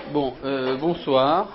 Bonsoir.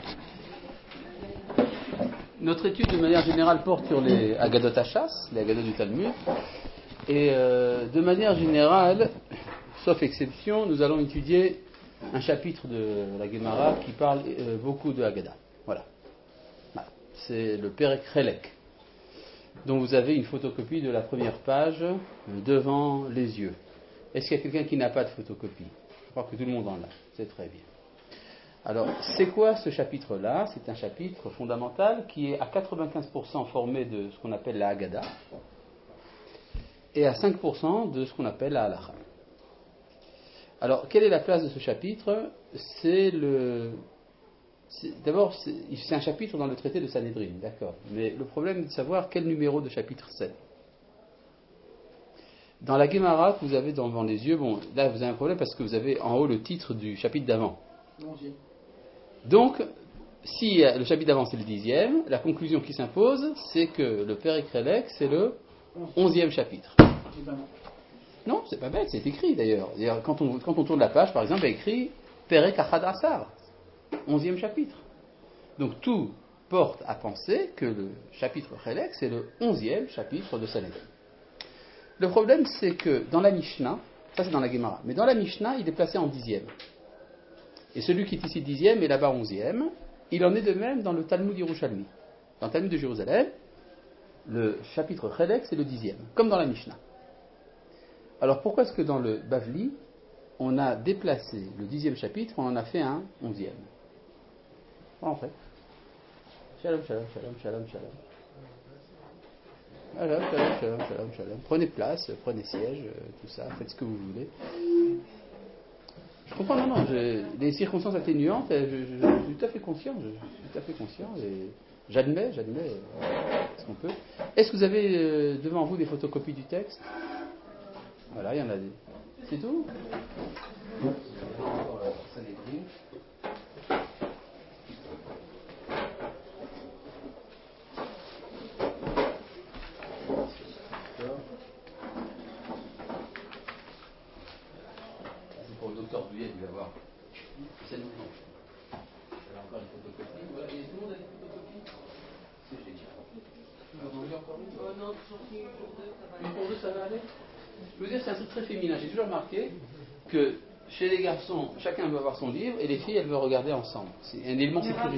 Notre étude de manière générale porte sur les Agadot Hachas, les Agadot du Talmud. Et de manière générale, sauf exception, nous allons étudier un chapitre de la Gemara qui parle beaucoup de Haggadah. Voilà. C'est le Perek Chelek, dont vous avez une photocopie de la première page devant les yeux. Est-ce qu'il y a quelqu'un qui n'a pas de photocopie? Je crois que tout le monde en a. C'est très bien. Alors, c'est quoi ce chapitre-là? C'est un chapitre fondamental qui est à 95% formé de ce qu'on appelle la Haggadah et à 5% de ce qu'on appelle la Halacha. Alors, quelle est la place de ce chapitre? D'abord, c'est un chapitre dans le traité de Sanhedrin, d'accord. Mais le problème est de savoir quel numéro de chapitre c'est. Dans la Gemara que vous avez devant les yeux, là vous avez un problème parce que vous avez en haut le titre du chapitre d'avant. Donc, si le chapitre d'avant c'est le 10e, la conclusion qui s'impose, c'est que le Perek Chelek c'est le 11e chapitre. Non, c'est pas bête, c'est écrit d'ailleurs. Quand on tourne la page, par exemple, il y a écrit Perek Achad Asar, 11e chapitre. Donc tout porte à penser que le chapitre Chelek c'est le 11e chapitre de Sanhedrin. Le problème c'est que dans la Mishnah, ça c'est dans la Gemara, mais dans la Mishnah il est placé en 10e. Et celui qui est ici 10e est là-bas 11e. Il en est de même dans le Talmud Yerushalmi. Dans le Talmud de Jérusalem, le chapitre Chelek c'est le 10e, comme dans la Mishnah. Alors pourquoi est-ce que dans le Bavli, on a déplacé le 10e chapitre, on en a fait un 11e? En fait. Shalom, shalom, shalom, shalom, shalom. Shalom, shalom, shalom, shalom, shalom. Prenez place, prenez siège, tout ça, faites ce que vous voulez. Je comprends, non, les circonstances atténuantes, je suis tout à fait conscient, et j'admets ce qu'on peut. Est-ce que vous avez devant vous des photocopies du texte? Voilà, il y en a des. C'est tout? C'est pour le docteur Douillet de l'avoir. C'est nous. Elle a encore une photocopie. Voilà. Et tout le monde a des photocopies? C'est génial. Vous en voulez encore une? Non, surtout une pour deux, ça va aller. Une pour deux, ça va aller? Je veux dire, c'est un truc très féminin. J'ai toujours remarqué que chez les garçons, chacun veut avoir son livre et les filles, elles veulent regarder ensemble. C'est un élément sécurisé.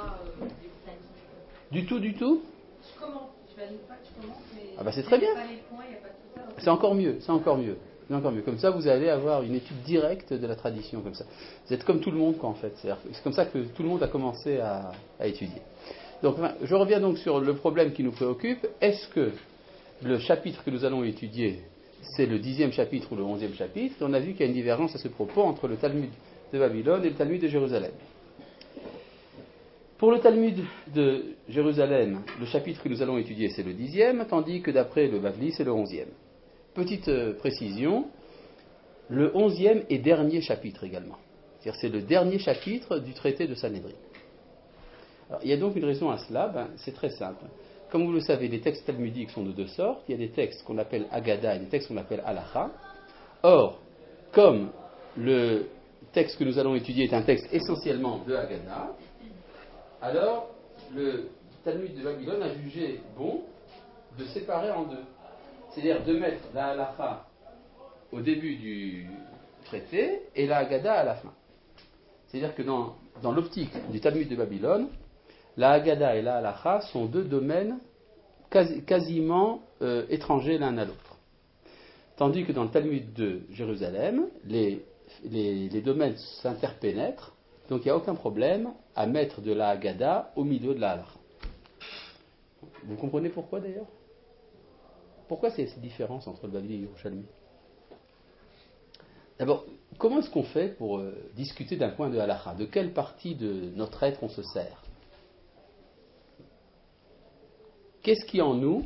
Du tout? Je commente. Je valide pas que je commente, mais. Ah bah c'est très bien. C'est encore mieux. Comme ça, vous allez avoir une étude directe de la tradition, comme ça. Vous êtes comme tout le monde, quoi, en fait. C'est comme ça que tout le monde a commencé à étudier. Donc, je reviens donc sur le problème qui nous préoccupe. Est-ce que le chapitre que nous allons étudier, c'est le 10e chapitre ou le 11e chapitre? On a vu qu'il y a une divergence à ce propos entre le Talmud de Babylone et le Talmud de Jérusalem. Pour le Talmud de Jérusalem, le chapitre que nous allons étudier, c'est le 10e, tandis que d'après le Bavli, c'est le 11e. Petite précision, le 11e et dernier chapitre également. C'est-à-dire c'est le dernier chapitre du traité de Sanhedrin. Alors, il y a donc une raison à cela, c'est très simple. Comme vous le savez, les textes talmudiques sont de deux sortes. Il y a des textes qu'on appelle Haggadah et des textes qu'on appelle Halacha. Or, comme le texte que nous allons étudier est un texte essentiellement de Haggadah, alors le Talmud de Babylone a jugé bon de séparer en deux. C'est-à-dire de mettre la Halacha au début du traité et la Haggadah à la fin. C'est-à-dire que dans l'optique du Talmud de Babylone, la Haggadah et la Halacha sont deux domaines quasiment étrangers l'un à l'autre. Tandis que dans le Talmud de Jérusalem, les domaines s'interpénètrent, donc il n'y a aucun problème à mettre de la Haggadah au milieu de la Halacha. Vous comprenez pourquoi d'ailleurs? Pourquoi c'est cette différence entre le Bavli et le Yerushalmi? D'abord, comment est-ce qu'on fait pour discuter d'un point de halacha? De quelle partie de notre être on se sert? Qu'est-ce qui en nous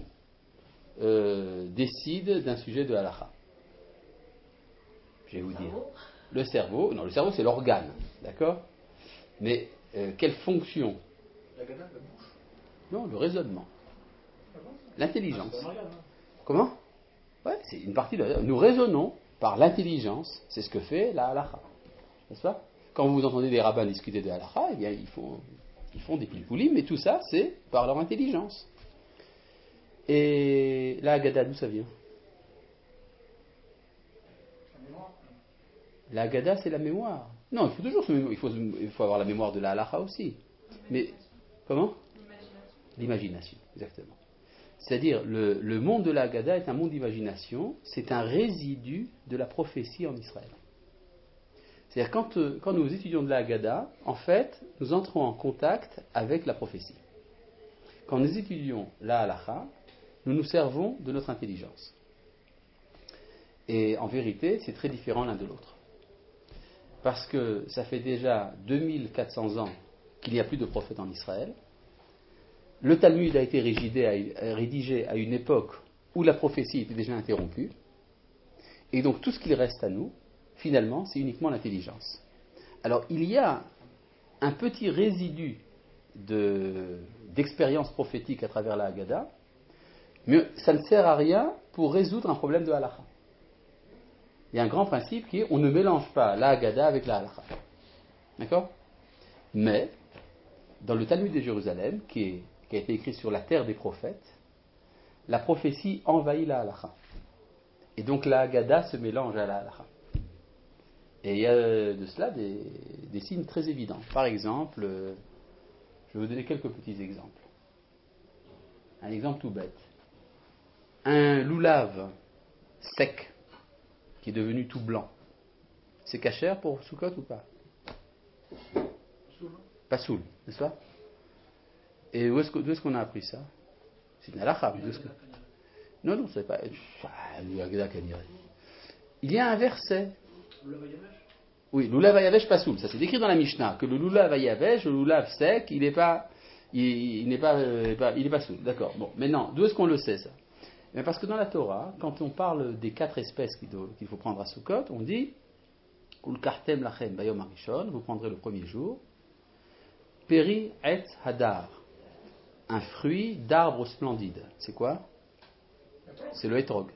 décide d'un sujet de halacha? Je vais vous dire. Le cerveau. Non, le cerveau c'est l'organe, d'accord? Mais quelle fonction? La bouche. Non, le raisonnement. L'intelligence. Comment? Ouais, c'est une partie de. Nous raisonnons par l'intelligence, c'est ce que fait la halacha, n'est-ce pas? quand vous entendez des rabbins discuter de halakha, eh bien, ils font des pilpoulim, mais tout ça, c'est par leur intelligence. Et la Haggadah, d'où ça vient? La Haggadah, c'est la mémoire. Non, il faut toujours il faut avoir la mémoire de la halakha aussi. Mais, comment? L'imagination, exactement. C'est-à-dire, le monde de la Haggadah est un monde d'imagination, c'est un résidu de la prophétie en Israël. C'est-à-dire, quand nous étudions de la Haggadah, en fait, nous entrons en contact avec la prophétie. Quand nous étudions la halakha, nous nous servons de notre intelligence. Et en vérité, c'est très différent l'un de l'autre. Parce que ça fait déjà 2400 ans qu'il n'y a plus de prophète en Israël. Le Talmud a été rédigé à une époque où la prophétie était déjà interrompue. Et donc tout ce qu'il reste à nous, finalement, c'est uniquement l'intelligence. Alors il y a un petit résidu d'expérience prophétique à travers la Haggadah, mais ça ne sert à rien pour résoudre un problème de halakha. Il y a un grand principe qui est on ne mélange pas la Haggadah avec la halakha. D'accord? Mais, dans le Talmud de Jérusalem, qui a été écrit sur la terre des prophètes, la prophétie envahit la halakha. Et donc la Haggadah se mélange à la halakha. Et il y a de cela des signes très évidents. Par exemple, je vais vous donner quelques petits exemples. Un exemple tout bête. Un loulav sec qui est devenu tout blanc, c'est cachère pour Sukkot ou pas? Pas soul, n'est-ce pas? Et d'où est-ce qu'on a appris ça? C'est une halakha. Non, non, c'est pas. Il y a un verset. Oui, loulav ayavesh pas soul. Ça c'est décrit dans la Mishnah que le loulav ayavesh, le loulav sec, il n'est pas soul. D'accord. Bon, maintenant, d'où est-ce qu'on le sait ça? Mais parce que dans la Torah, quand on parle des 4 espèces qu'il faut prendre à Sukkot, on dit Ulkartem lachem bayom harishon, vous prendrez le premier jour, Peri et hadar, un fruit d'arbre splendide. C'est quoi? C'est le hétrog.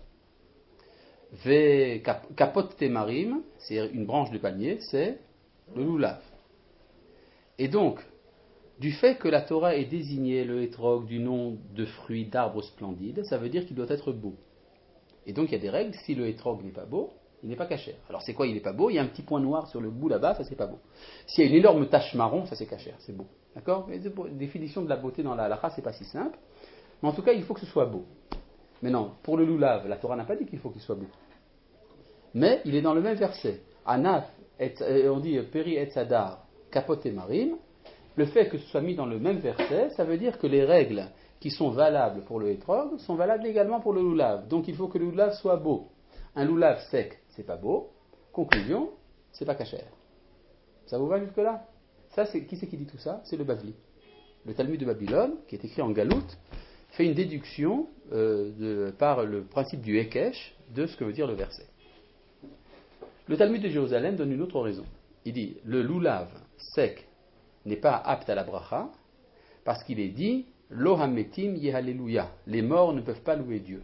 Ve kapot temarim, c'est une branche de palmier, c'est le loulav. Et donc, du fait que la Torah ait désigné le hétrog du nom de fruit d'arbre splendide, ça veut dire qu'il doit être beau. Et donc il y a des règles, si le hétrog n'est pas beau, il n'est pas cachère. Alors c'est quoi il n'est pas beau? Il y a un petit point noir sur le bout là-bas, ça c'est pas beau. S'il y a une énorme tache marron, ça c'est cachère, c'est beau. D'accord? Mais la définition de la beauté dans la halakha, c'est pas si simple. Mais en tout cas, il faut que ce soit beau. Mais non, pour le loulav, la Torah n'a pas dit qu'il faut qu'il soit beau. Mais il est dans le même verset. Anaf, on dit Peri et Sadar, kapot et marim. Le fait que ce soit mis dans le même verset, ça veut dire que les règles qui sont valables pour le hétrog sont valables également pour le loulav. Donc il faut que le loulav soit beau. Un loulav sec, c'est pas beau. Conclusion, c'est pas cachère. Ça vous va jusque-là? Ça, qui c'est qui dit tout ça? C'est le Bavli. Le Talmud de Babylone, qui est écrit en galoute, fait une déduction par le principe du Hekesh de ce que veut dire le verset. Le Talmud de Jérusalem donne une autre raison. Il dit, le loulav sec n'est pas apte à la bracha, parce qu'il est dit Lo hametim yehalleluya. Les morts ne peuvent pas louer Dieu.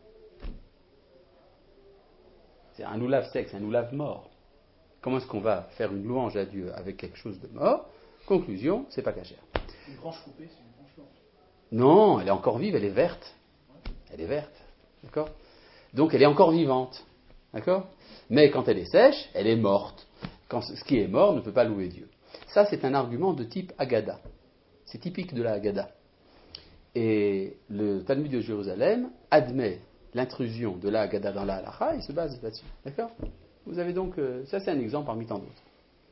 C'est un loulav sec, c'est un loulav mort. Comment est-ce qu'on va faire une louange à Dieu avec quelque chose de mort? Conclusion, c'est pas cachère. Une branche coupée, c'est une branche morte. Non, elle est encore vive, elle est verte. Elle est verte. D'accord? Donc elle est encore vivante. D'accord? Mais quand elle est sèche, elle est morte. Ce qui est mort ne peut pas louer Dieu. Ça, c'est un argument de type Haggadah. C'est typique de la Haggadah. Et le Talmud de Jérusalem admet l'intrusion de la Haggadah dans la halakha et se base là-dessus. D'accord? Vous avez donc, ça c'est un exemple parmi tant d'autres.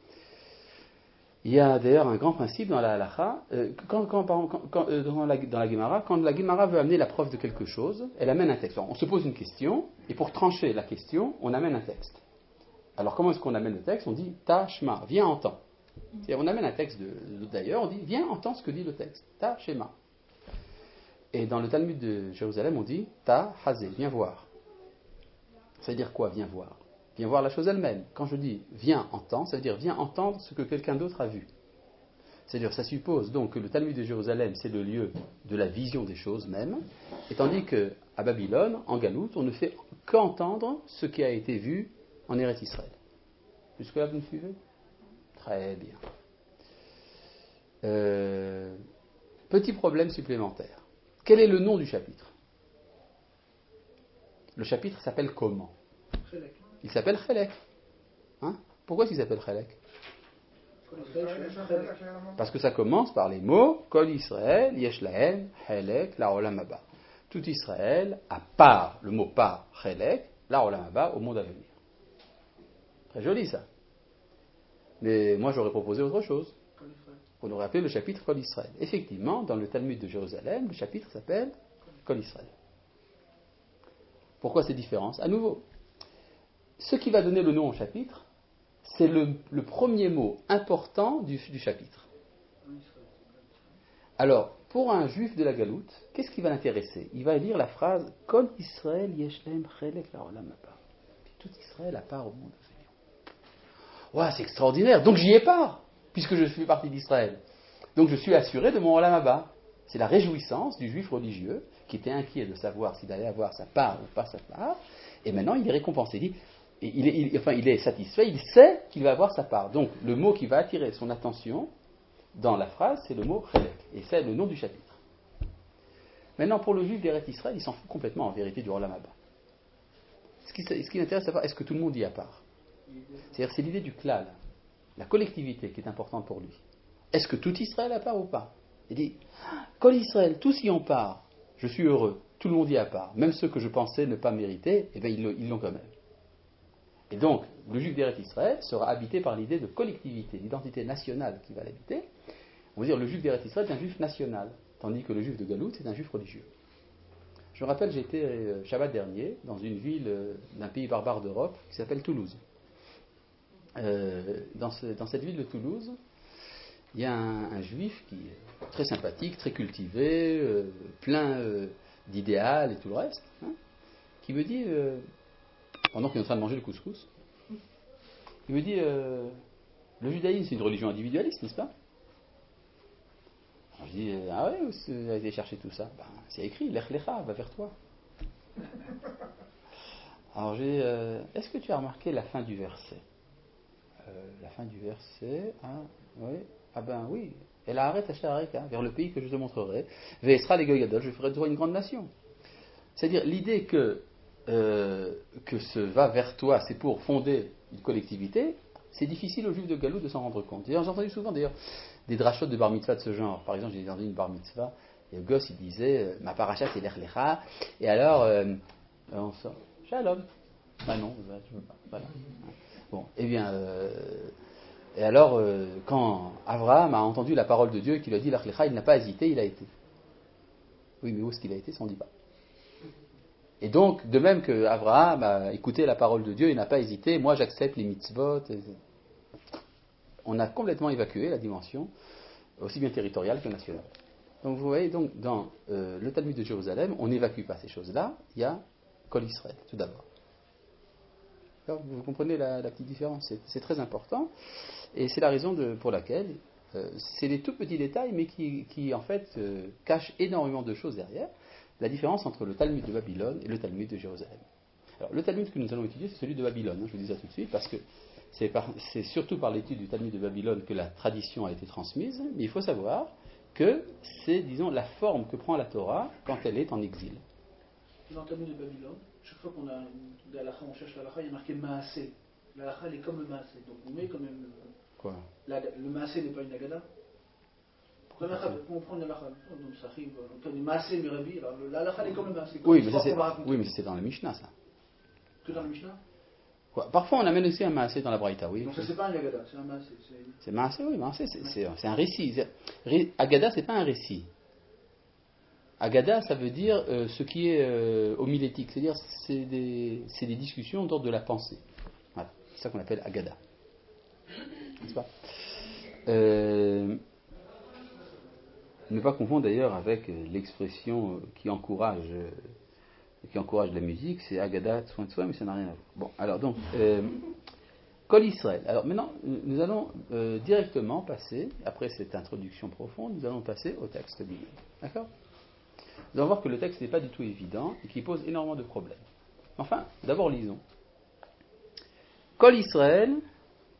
Il y a d'ailleurs un grand principe dans la halakha, dans la Gemara, quand la Gemara veut amener la preuve de quelque chose, elle amène un texte. Alors, on se pose une question, et pour trancher la question, on amène un texte. Alors comment est-ce qu'on amène le texte? On dit Ta shema, viens entends. On amène un texte d'ailleurs, on dit viens entends ce que dit le texte. Ta shema. Et dans le Talmud de Jérusalem, on dit Ta hazé, viens voir. Ça veut dire quoi, viens voir? Viens voir la chose elle-même. Quand je dis viens entendre, ça veut dire viens entendre ce que quelqu'un d'autre a vu. C'est-à-dire, ça suppose donc que le Talmud de Jérusalem, c'est le lieu de la vision des choses même, et tandis qu'à Babylone, en Galoute, on ne fait qu'entendre ce qui a été vu en Eretz Israël. Jusque-là, vous me suivez? Très bien. Petit problème supplémentaire. Quel est le nom du chapitre? Le chapitre s'appelle comment? Il s'appelle Chelek. Hein? Pourquoi il s'appelle Chelek? Parce que ça commence par les mots Kol Israël, Yesh Lahem, Chelek, la Olam Haba. Tout Israël, à part, le mot par, Chelek, la Olam Haba, au monde à venir. Très joli ça. Mais moi j'aurais proposé autre chose. On aurait appelé le chapitre Kol Israël. Effectivement, dans le Talmud de Jérusalem, le chapitre s'appelle Kol Israël. Pourquoi ces différences? À nouveau, ce qui va donner le nom au chapitre, c'est le premier mot important du chapitre. Alors, pour un juif de la Galoute, qu'est-ce qui va l'intéresser? Il va lire la phrase Kol Israël yesh lahem chelek la'olam haba. Tout Israël à part au monde à venir. Ouais, c'est extraordinaire. Donc j'y ai part, puisque je fais partie d'Israël. Donc je suis assuré de mon olam haba. C'est la réjouissance du juif religieux qui était inquiet de savoir s'il allait avoir sa part ou pas sa part. Et maintenant, il est récompensé. Il est satisfait, il sait qu'il va avoir sa part. Donc, le mot qui va attirer son attention dans la phrase, c'est le mot Chelek. Et c'est le nom du chapitre. Maintenant, pour le juif d'Eretz Israël, il s'en fout complètement en vérité du Olam Haba. Ce qui l'intéresse, c'est est-ce que tout le monde y a part? C'est-à-dire, c'est l'idée du klal, la collectivité qui est importante pour lui. Est-ce que tout Israël a part ou pas? Il dit, Kol Israël, tous y ont part, je suis heureux, tout le monde y a part. Même ceux que je pensais ne pas mériter, eh bien, ils l'ont quand même. Et donc, le juif d'Eretz Israël sera habité par l'idée de collectivité, d'identité nationale qui va l'habiter. On va dire le juif d'Eretz Israël est un juif national, tandis que le juif de Galoute c'est un juif religieux. Je me rappelle, j'étais Shabbat dernier dans une ville d'un pays barbare d'Europe qui s'appelle Toulouse. Dans cette ville de Toulouse, il y a un juif qui est très sympathique, très cultivé, plein d'idéal et tout le reste, hein, qui me dit... pendant qu'il est en train de manger le couscous, il me dit le judaïsme c'est une religion individualiste, n'est-ce pas? Alors je dis ah ouais, vous avez été chercher tout ça? Ben, c'est écrit, Lech Lecha, va vers toi. Alors je dis est-ce que tu as remarqué la fin du verset? La fin du verset, oui, ah ben oui, et la arrête vers le pays que je te montrerai, Ve'esra les Goyadol, je ferai de toi une grande nation. C'est-à-dire l'idée que ce va vers toi, c'est pour fonder une collectivité, c'est difficile aux juifs de Galoute de s'en rendre compte. J'ai entendu souvent d'ailleurs des drachot de bar mitzvah de ce genre. Par exemple, j'ai entendu une bar mitzvah, et le gosse il disait ma paracha c'est l'Ech Lecha, et alors on sort Shalom. Bah non, je veux pas. Voilà. Bon, eh bien, et alors quand Abraham a entendu la parole de Dieu et qu'il a dit l'Ech Lecha, il n'a pas hésité, il a été. Oui, mais où est-ce qu'il a été, ça on ne dit pas. Et donc, de même que Abraham a écouté la parole de Dieu et n'a pas hésité, moi j'accepte les mitzvot. On a complètement évacué la dimension, aussi bien territoriale que nationale. Donc vous voyez, donc, dans le Talmud de Jérusalem, on n'évacue pas ces choses-là, il y a Kol Israël, tout d'abord. Alors, vous comprenez la petite différence, c'est très important, et c'est la raison pour laquelle c'est des tout petits détails, mais qui en fait cachent énormément de choses derrière. La différence entre le Talmud de Babylone et le Talmud de Jérusalem. Alors, le Talmud que nous allons étudier, c'est celui de Babylone, je vous dis ça tout de suite, parce que c'est surtout par l'étude du Talmud de Babylone que la tradition a été transmise, mais il faut savoir que c'est, disons, la forme que prend la Torah quand elle est en exil. Dans le Talmud de Babylone, chaque fois qu'on a une halakha, on cherche l'halakha, il y a marqué Maasé. L'halakha, elle est comme le Maasé. Donc vous mettez quand même... Quoi? Le Maasé n'est pas une Agada. On prend l'halakha, on dit Maasé Mirabi, alors l'halakha elle est comme le Maasé. Oui, mais c'est dans la Mishnah, ça. Que dans la Mishnah? Quoi? Parfois on amène aussi un Maasé dans la Braïta, oui. Donc ça c'est pas un Agada, c'est un Maasé. C'est Maasé, oui, Maasé, c'est un récit. Agada, c'est pas un récit. Agada, ça veut dire ce qui est homilétique, c'est-à-dire c'est des discussions d'ordre de la pensée. Voilà, c'est ça qu'on appelle Agada. N'est-ce pas? Ne pas confondre d'ailleurs avec l'expression qui encourage la musique, c'est Agada, soin de soi, mais ça n'a rien à voir. Bon, alors donc, Kol Israël. Alors maintenant, nous allons directement passer, après cette introduction profonde, nous allons passer au texte lui-même. D'accord? Nous allons voir que le texte n'est pas du tout évident et qu'il pose énormément de problèmes. Enfin, d'abord lisons. Kol Israël,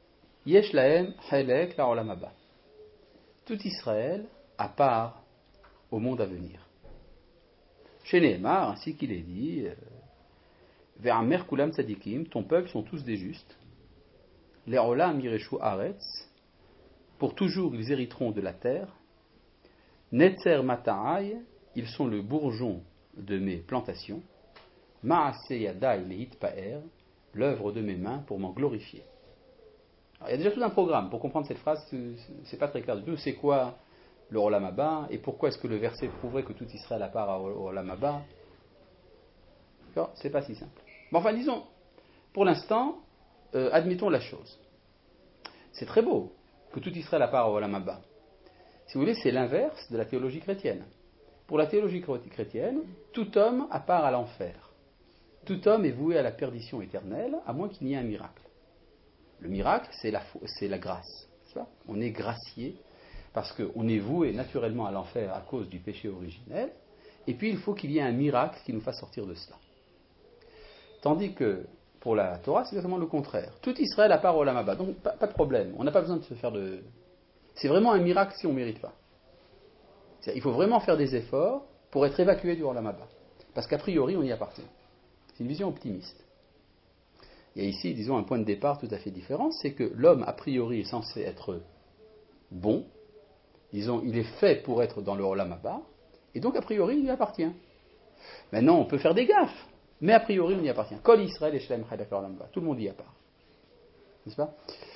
Yesh lahem halek la olam haba. Tout Israël a part au monde à venir. Chez Nehemar, ainsi qu'il est dit, Ve'amer kulam tzadikim, ton peuple sont tous des justes. Les olam yireshu aretz, pour toujours ils hériteront de la terre. Netzer mata'ai, ils sont le bourgeon de mes plantations. Ma'ase yadai lehit pa'er, l'œuvre de mes mains pour m'en glorifier. Alors, il y a déjà tout un programme pour comprendre cette phrase, c'est pas très clair du tout. C'est quoi le Olam Haba et pourquoi est-ce que le verset prouverait que tout Israël a part au Olam Haba? D'accord, c'est pas si simple. Mais enfin, disons, pour l'instant, admettons la chose. C'est très beau que tout Israël a part au Olam Haba. Si vous voulez, c'est l'inverse de la théologie chrétienne. Pour la théologie chrétienne, tout homme a part à l'enfer. Tout homme est voué à la perdition éternelle, à moins qu'il n'y ait un miracle. Le miracle, c'est la grâce. C'est ça ? On est gracié parce qu'on est voué naturellement à l'enfer à cause du péché originel, et puis il faut qu'il y ait un miracle qui nous fasse sortir de cela. Tandis que pour la Torah, c'est exactement le contraire. Tout Israël a part au Olam Haba, donc pas de problème. On n'a pas besoin de se faire de... C'est vraiment un miracle si on ne mérite pas. Il faut vraiment faire des efforts pour être évacué du Olam Haba. Parce qu'a priori, on y appartient. C'est une vision optimiste. Il y a ici, disons, un point de départ tout à fait différent, c'est que l'homme, a priori, est censé être bon. Disons, il est fait pour être dans le Olam Haba, et donc, a priori, il y appartient. Maintenant, on peut faire des gaffes, mais a priori, on y appartient. Kol Israël et Shlem Chadek Olam Haba. Tout le monde y a part. N'est-ce pas ?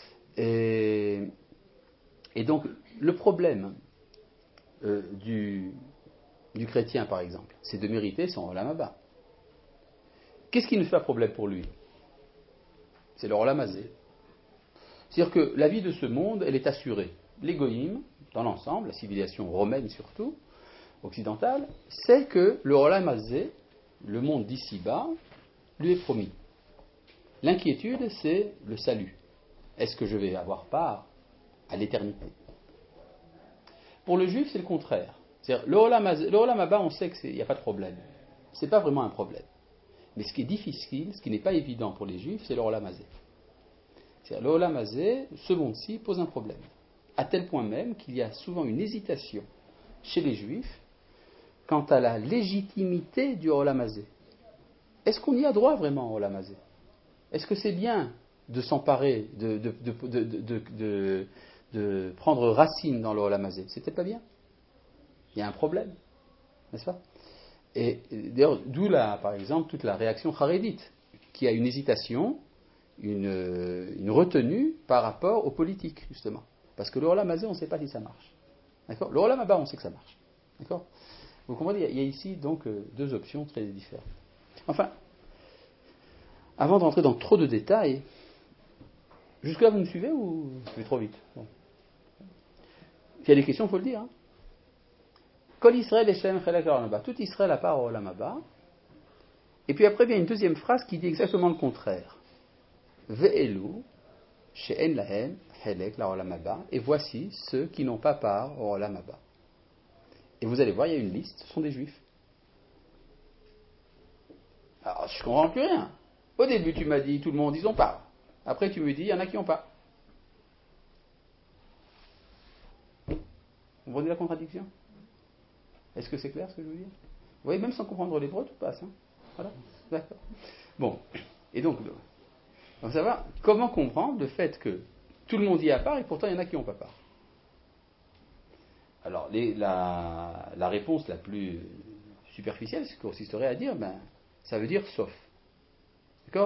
Et donc, le problème du chrétien, par exemple, c'est de mériter son Olam Haba. Qu'est-ce qui nous fait un problème pour lui ? C'est le Olam Hazé. C'est-à-dire que la vie de ce monde, elle est assurée. Les goïms, dans l'ensemble, la civilisation romaine surtout, occidentale, sait que le Olam Hazé, le monde d'ici-bas, lui est promis. L'inquiétude, c'est le salut. Est-ce que je vais avoir part à l'éternité ? Pour le juif, c'est le contraire. C'est-à-dire, le Olam Haba, on sait qu'il n'y a pas de problème. Ce n'est pas vraiment un problème. Mais ce qui est difficile, ce qui n'est pas évident pour les juifs, c'est le Olam Hazé. C'est-à-dire, le Olam Hazé, ce monde-ci, pose un problème. À tel point même qu'il y a souvent une hésitation chez les juifs quant à la légitimité du Olam Hazé. Est-ce qu'on y a droit vraiment au Olam Hazé ? Est-ce que c'est bien de s'emparer, de prendre racine dans le Olam Hazé ? C'était pas bien ? Il y a un problème, n'est-ce pas ? Et d'ailleurs, d'où par exemple toute la réaction charédite, qui a une hésitation, une retenue par rapport aux politiques, justement. Parce que le Olam Hazé, on ne sait pas si ça marche. D'accord ? Le Olam Haba, on sait que ça marche. D'accord ? Vous comprenez, il y a ici donc deux options très différentes. Enfin, avant de rentrer dans trop de détails, jusque-là vous me suivez ou je vais trop vite ? Bon. S'il y a des questions, il faut le dire. Kol Israël et Shem Chelek Olam Haba. Tout Israël a part au Olam Haba. Et puis après, il y a une deuxième phrase qui dit exactement le contraire. Ve'elu she'en lahem Chelek la Olam Haba. Et voici ceux qui n'ont pas part au Olam Haba. Et vous allez voir, il y a une liste, ce sont des juifs. Alors, je ne comprends plus rien. Au début, tu m'as dit, tout le monde, ils ont pas. Après, tu me dis, il y en a qui n'ont pas. Vous voyez la contradiction ? Est-ce que c'est clair ce que je veux dire ? Vous voyez, même sans comprendre l'hébreu, tout passe. Hein ? Voilà ? D'accord. Bon. Et donc ça va. Comment comprendre le fait que tout le monde y a part et pourtant il y en a qui n'ont pas part ? Alors, la réponse la plus superficielle, c'est consisterait à dire, ça veut dire sauf. D'accord ?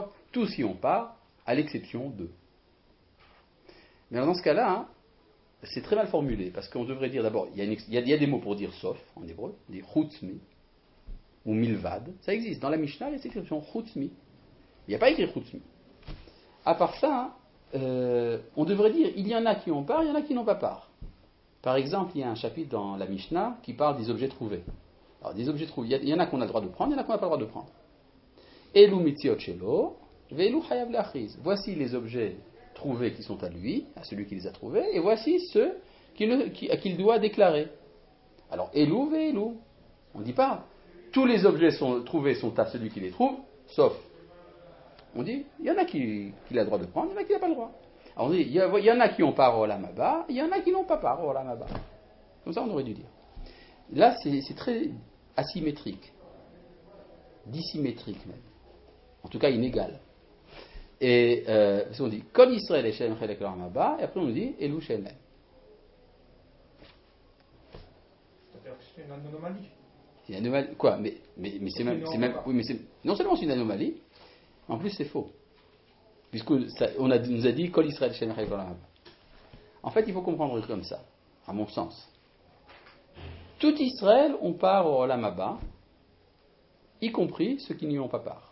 Tous y ont part, à l'exception d'eux. Mais alors dans ce cas-là, c'est très mal formulé, parce qu'on devrait dire d'abord, il y a des mots pour dire sauf, en hébreu, des chutzmi, ou milvad, ça existe. Dans la Mishnah, il y a cette expression chutzmi. Il n'y a pas écrit chutzmi. À part ça, on devrait dire, il y en a qui ont part, il y en a qui n'ont pas part. Par exemple, il y a un chapitre dans la Mishnah qui parle des objets trouvés. Alors, des objets trouvés, il y en a qu'on a le droit de prendre, il y en a qu'on n'a pas le droit de prendre. Elu mitziot shelo, ve'elu chayav le'achiz. Voici les objets trouvés qui sont à lui, à celui qui les a trouvés, et voici ceux qu'il doit déclarer. Alors, elu ve'elu. On ne dit pas, tous les objets trouvés sont à celui qui les trouve, sauf. On dit, il y en a qui a le droit de prendre, il y en a qui n'a pas le droit. Alors on dit, il y en a qui ont part au Olam Haba, il y en a qui n'ont pas part au Olam Haba. Comme ça, on aurait dû dire. Là, c'est très asymétrique, dissymétrique même. En tout cas, inégal. Et parce qu'on dit, Kol Israël Shem Chelek Olam Haba, et après on dit, Elou Shem Lem. C'est-à-dire que c'est une anomalie. C'est une anomalie. Quoi? Mais c'est même. Oui, mais non seulement c'est une anomalie, en plus c'est faux. Puisqu'on nous a dit Kol Israël Shem Chelek Olam Haba. En fait, il faut comprendre comme ça, à mon sens. Tout Israël, on part au Olam Haba, y compris ceux qui n'y ont pas part.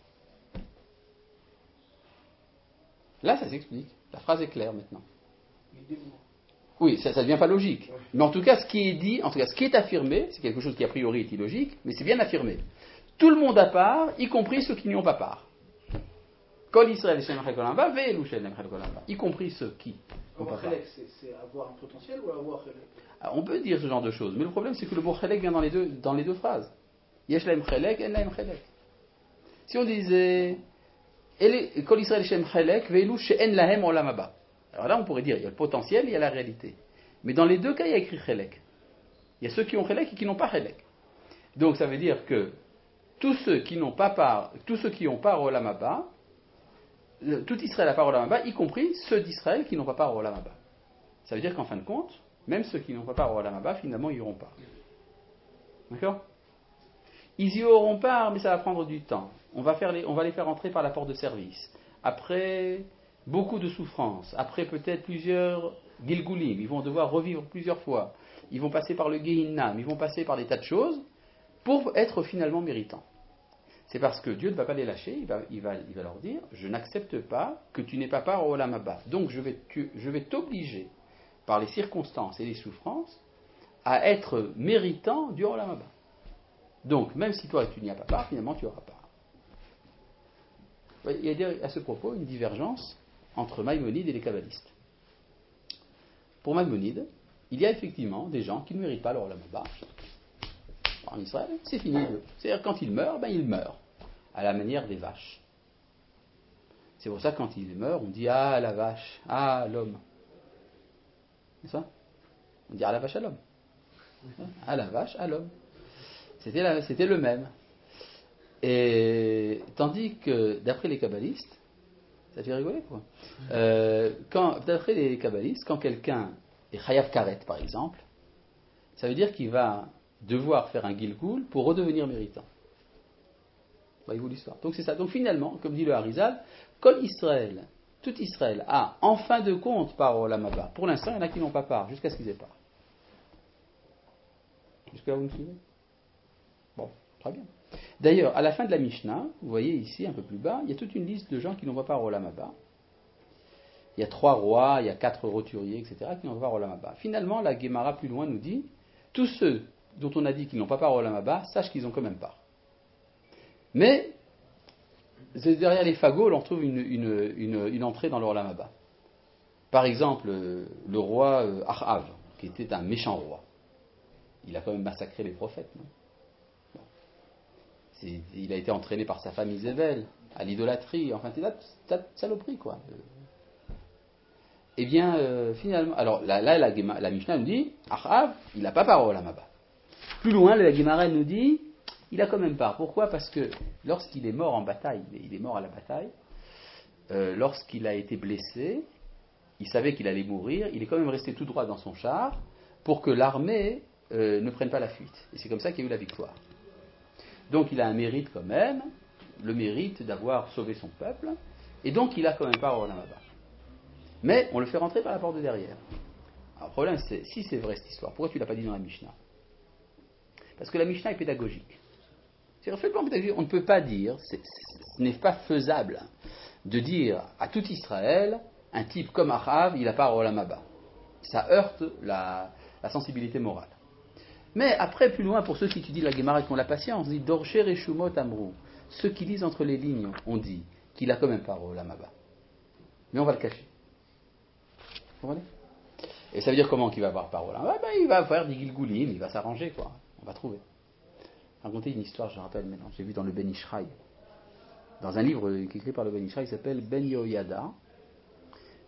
Là, ça s'explique. La phrase est claire maintenant. Oui, ça ne devient pas logique. Mais en tout cas, ce qui est dit, en tout cas, ce qui est affirmé, c'est quelque chose qui a priori est illogique, mais c'est bien affirmé. Tout le monde a part, y compris ceux qui n'y ont pas part. Kol Israël Shem Chelek Olam Haba, ve'elu Shem Chelek Olam Haba, y compris ceux qui n'ont pas part. C'est avoir un potentiel ou avoir chelek? On peut dire ce genre de choses, mais le problème c'est que le mot chelek vient dans les deux phrases. Yesh lahem chelek, en lahem chelek. Si on disait Kol Israël Shem Chelek, ve'elu she'en lahem olam haba. Alors là on pourrait dire il y a le potentiel, il y a la réalité. Mais dans les deux cas il y a écrit chelek. Il y a ceux qui ont chelek et qui n'ont pas chelek. Donc ça veut dire que tous ceux qui n'ont pas part, tous ceux qui ont part au olam haba, tout Israël a part au olam haba, y compris ceux d'Israël qui n'ont pas part au olam haba. Ça veut dire qu'en fin de compte, même ceux qui n'ont pas part au Olam Haba, finalement, ils n'y auront pas. D'accord? Ils y auront part, mais ça va prendre du temps. On va les faire entrer par la porte de service. Après beaucoup de souffrances, après peut-être plusieurs Gilgulim, ils vont devoir revivre plusieurs fois. Ils vont passer par le Gehinnam, ils vont passer par des tas de choses pour être finalement méritants. C'est parce que Dieu ne va pas les lâcher, il va leur dire, je n'accepte pas que tu n'aies pas part au Olam Haba. Donc je vais t'obliger par les circonstances et les souffrances, à être méritant du Olam Haba. Donc, même si toi tu n'y as pas part, finalement tu auras part. Il y a à ce propos une divergence entre Maïmonide et les kabbalistes. Pour Maïmonide, il y a effectivement des gens qui ne méritent pas le Olam Haba. En Israël, c'est fini. C'est-à-dire quand ils meurent, ils meurent, à la manière des vaches. C'est pour ça que quand ils meurent, on dit ah la vache, ah l'homme. C'est ça? On dit à la vache à l'homme. À la vache à l'homme. C'était le même. Et tandis que d'après les kabbalistes, ça te fait rigoler quoi. D'après les kabbalistes, quand quelqu'un est chayav karet par exemple, ça veut dire qu'il va devoir faire un gilgul pour redevenir méritant. Voyez-vous l'histoire. Donc c'est ça. Donc finalement, comme dit le Harizal, comme Israël, tout Israël a en fin de compte part au Olam Haba. Pour l'instant, il y en a qui n'ont pas part, jusqu'à ce qu'ils aient part. Jusque-là, vous me suivez? Bon, très bien. D'ailleurs, à la fin de la Mishnah, vous voyez ici, un peu plus bas, il y a toute une liste de gens qui n'ont pas part au Olam Haba. Il y a 3 rois, il y a 4 roturiers, etc., qui n'ont pas part au Olam Haba. Finalement, la Gemara plus loin nous dit, tous ceux dont on a dit qu'ils n'ont pas part au Olam Haba, sachent qu'ils ont quand même part. Mais, derrière les fagots, on trouve une entrée dans le Olam Haba. Par exemple, le roi Achav, qui était un méchant roi, il a quand même massacré les prophètes. Non? Bon. Il a été entraîné par sa femme Isabelle à l'idolâtrie, enfin, c'est la saloperie, quoi. Eh bien, finalement, alors là la Mishnah nous dit, Achav, il n'a pas part au Olam Haba. Plus loin, la Gemara nous dit, il a quand même part. Pourquoi? Parce que lorsqu'il est mort en bataille, il est mort à la bataille, lorsqu'il a été blessé, il savait qu'il allait mourir, il est quand même resté tout droit dans son char pour que l'armée ne prenne pas la fuite. Et c'est comme ça qu'il y a eu la victoire. Donc il a un mérite quand même, le mérite d'avoir sauvé son peuple, et donc il a quand même part au Olam Haba. Mais on le fait rentrer par la porte de derrière. Alors le problème c'est, si c'est vrai cette histoire, pourquoi tu ne l'as pas dit dans la Mishnah? Parce que la Mishnah est pédagogique. On ne peut pas dire, ce n'est pas faisable de dire à tout Israël, un type comme Achav, il a part au Olam Haba. Ça heurte la sensibilité morale. Mais après, plus loin, pour ceux qui étudient la Gemara et qui ont la patience, on dit Dorsher et Shumot Amrou. Ceux qui lisent entre les lignes, on dit qu'il a quand même part au Olam Haba. Mais on va le cacher. Vous comprenez? Et ça veut dire comment qu'il va avoir part au Olam Haba? Il va faire des Gilgulim, il va s'arranger, quoi. On va trouver. Raconter une histoire, je me rappelle maintenant, j'ai vu dans le Ben Ishraï, dans un livre qui est écrit par le Ben Ishraï, il s'appelle Ben Yoyada,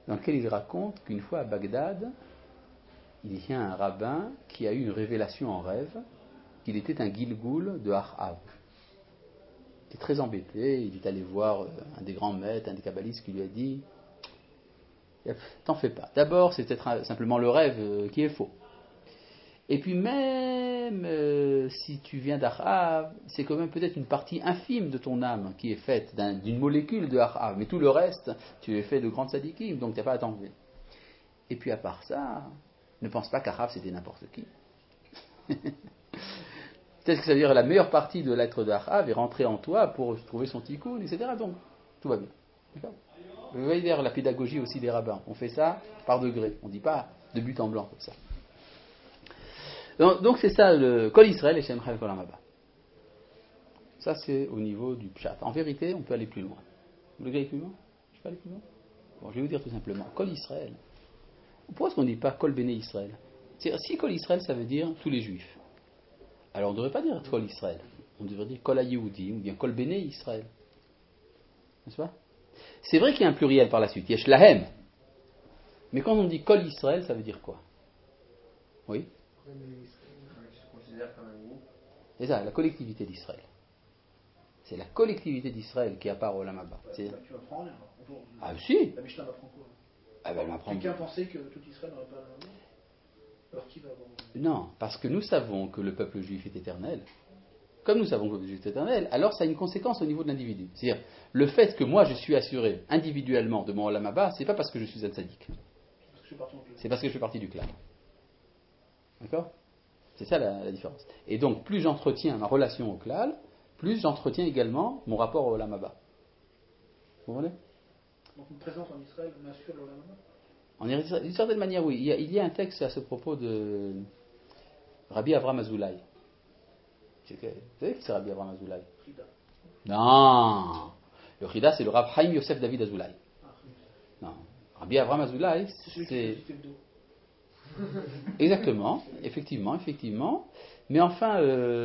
dans lequel il raconte qu'une fois à Bagdad, il y a un rabbin qui a eu une révélation en rêve qu'il était un Gilgoul de Ahab. Il était très embêté, il est allé voir un des grands maîtres, un des kabbalistes qui lui a dit « T'en fais pas. D'abord, c'est peut-être simplement le rêve qui est faux. Et puis même si tu viens d'Ahab, c'est quand même peut-être une partie infime de ton âme qui est faite d'une molécule de Ahab. Mais tout le reste, tu es fait de grandes sadikim, donc tu n'as pas à t'enlever. Et puis à part ça, ne pense pas qu'Ahab c'était n'importe qui. Peut-être que ça veut dire que la meilleure partie de l'être d'Ahab est rentrée en toi pour trouver son tikkun, etc. Donc, tout va bien. D'accord ? Vous voyez d'ailleurs la pédagogie aussi des rabbins. On fait ça par degrés. On ne dit pas de but en blanc comme ça. Donc c'est ça le Kol Israël et Shem Chal Kol Hamaba. Ça c'est au niveau du pshat. En vérité, on peut aller plus loin. Vous voulez aller plus loin ? Je peux aller plus loin ? Bon, je vais vous dire tout simplement. Kol Israël. Pourquoi est-ce qu'on ne dit pas Kol Béné Israël ? C'est-à-dire, si Kol Israël ça veut dire tous les juifs, alors on ne devrait pas dire Kol Israël. On devrait dire Kol HaYehudi ou bien Kol Béné Israël. N'est-ce pas ? C'est vrai qu'il y a un pluriel par la suite. Yesh Lahem. Mais quand on dit Kol Israël, ça veut dire quoi ? Oui ? C'est ça, la collectivité d'Israël. C'est la collectivité d'Israël qui apparaît au Olam Haba. Tu m'apprends rien. Ah si. La Mishnah m'apprend quoi ? Ah ben, elle m'apprend. Quelqu'un pensait que tout Israël n'aurait pas la même. Alors qui va avoir... Non, parce que nous savons que le peuple juif est éternel. Comme nous savons que le peuple juif est éternel, alors ça a une conséquence au niveau de l'individu. C'est-à-dire, le fait que moi je suis assuré individuellement de mon Olam Haba, c'est pas parce que je suis un tzaddik. C'est parce que je fais partie du clan. D'accord ? C'est ça la différence. Et donc, plus j'entretiens ma relation au klal, plus j'entretiens également mon rapport au Olam Haba. Vous comprenez ? Donc une présence en Israël, on assure le Olam Haba ? D'une certaine manière, oui. Il y a un texte à ce propos de Rabbi Avraham Azoulay. Vous savez qui c'est Rabbi Avraham Azoulay ? Chida. Non. Le Chida, c'est le Rav Chaim Yosef David Azoulay. Non. Rabbi Avraham Azoulay, c'est... Exactement, effectivement. Mais enfin,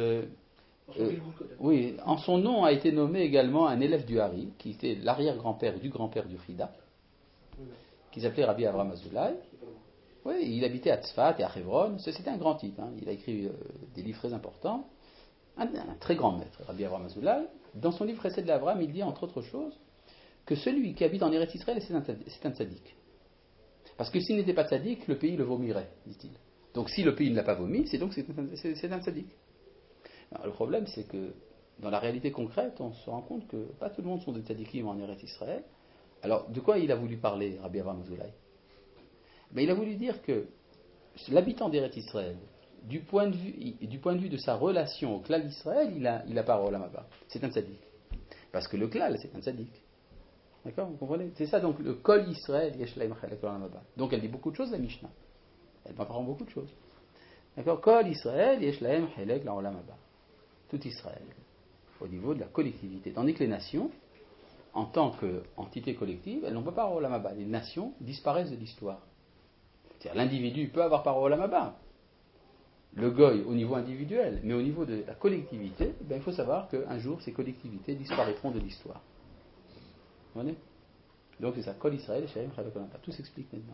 oui, en son nom a été nommé également un élève du Hari, qui était l'arrière-grand-père du grand-père du Chida, qui s'appelait Rabbi Avraham Azoulay. Oui, il habitait à Tzfat et à Hebron. C'était un grand type. Il a écrit des livres très importants. Un très grand maître, Rabbi Avraham Azoulay. Dans son livre Chesed l'Avram, il dit entre autres choses que celui qui habite en Eretz Israël, c'est un tzaddik. Parce que s'il n'était pas tzaddik, le pays le vomirait, dit-il. Donc si le pays ne l'a pas vomi, c'est un tzaddik. Alors, le problème, c'est que dans la réalité concrète, on se rend compte que pas tout le monde sont des tzaddikim en Eretz Israël. Alors, de quoi il a voulu parler, Rabbi Avraham Azoulay ? Il a voulu dire que l'habitant d'Eretz Israël, du point de vue de sa relation au klal d'Israël, il a pas au Olam Haba. C'est un tzaddik. Parce que le klal, c'est un tzaddik. D'accord, vous comprenez ? C'est ça donc le Kol Israël Yesh Lahem Chelek Olam Haba. Donc elle dit beaucoup de choses la Mishnah. Elle m'apprend beaucoup de choses. D'accord, Kol Israël Yesh Lahem Chelek Olam Haba. Tout Israël, au niveau de la collectivité. Tandis que les nations, en tant qu'entité collective, elles n'ont pas part au Olam Haba. Les nations disparaissent de l'histoire. C'est-à-dire l'individu peut avoir part au Olam Haba. Le goy au niveau individuel, mais au niveau de la collectivité, il faut savoir qu'un jour ces collectivités disparaîtront de l'histoire. Vous voyez ? Donc c'est ça, Kol Israël, Shalem, Chalek Olam Haba. Tout s'explique maintenant.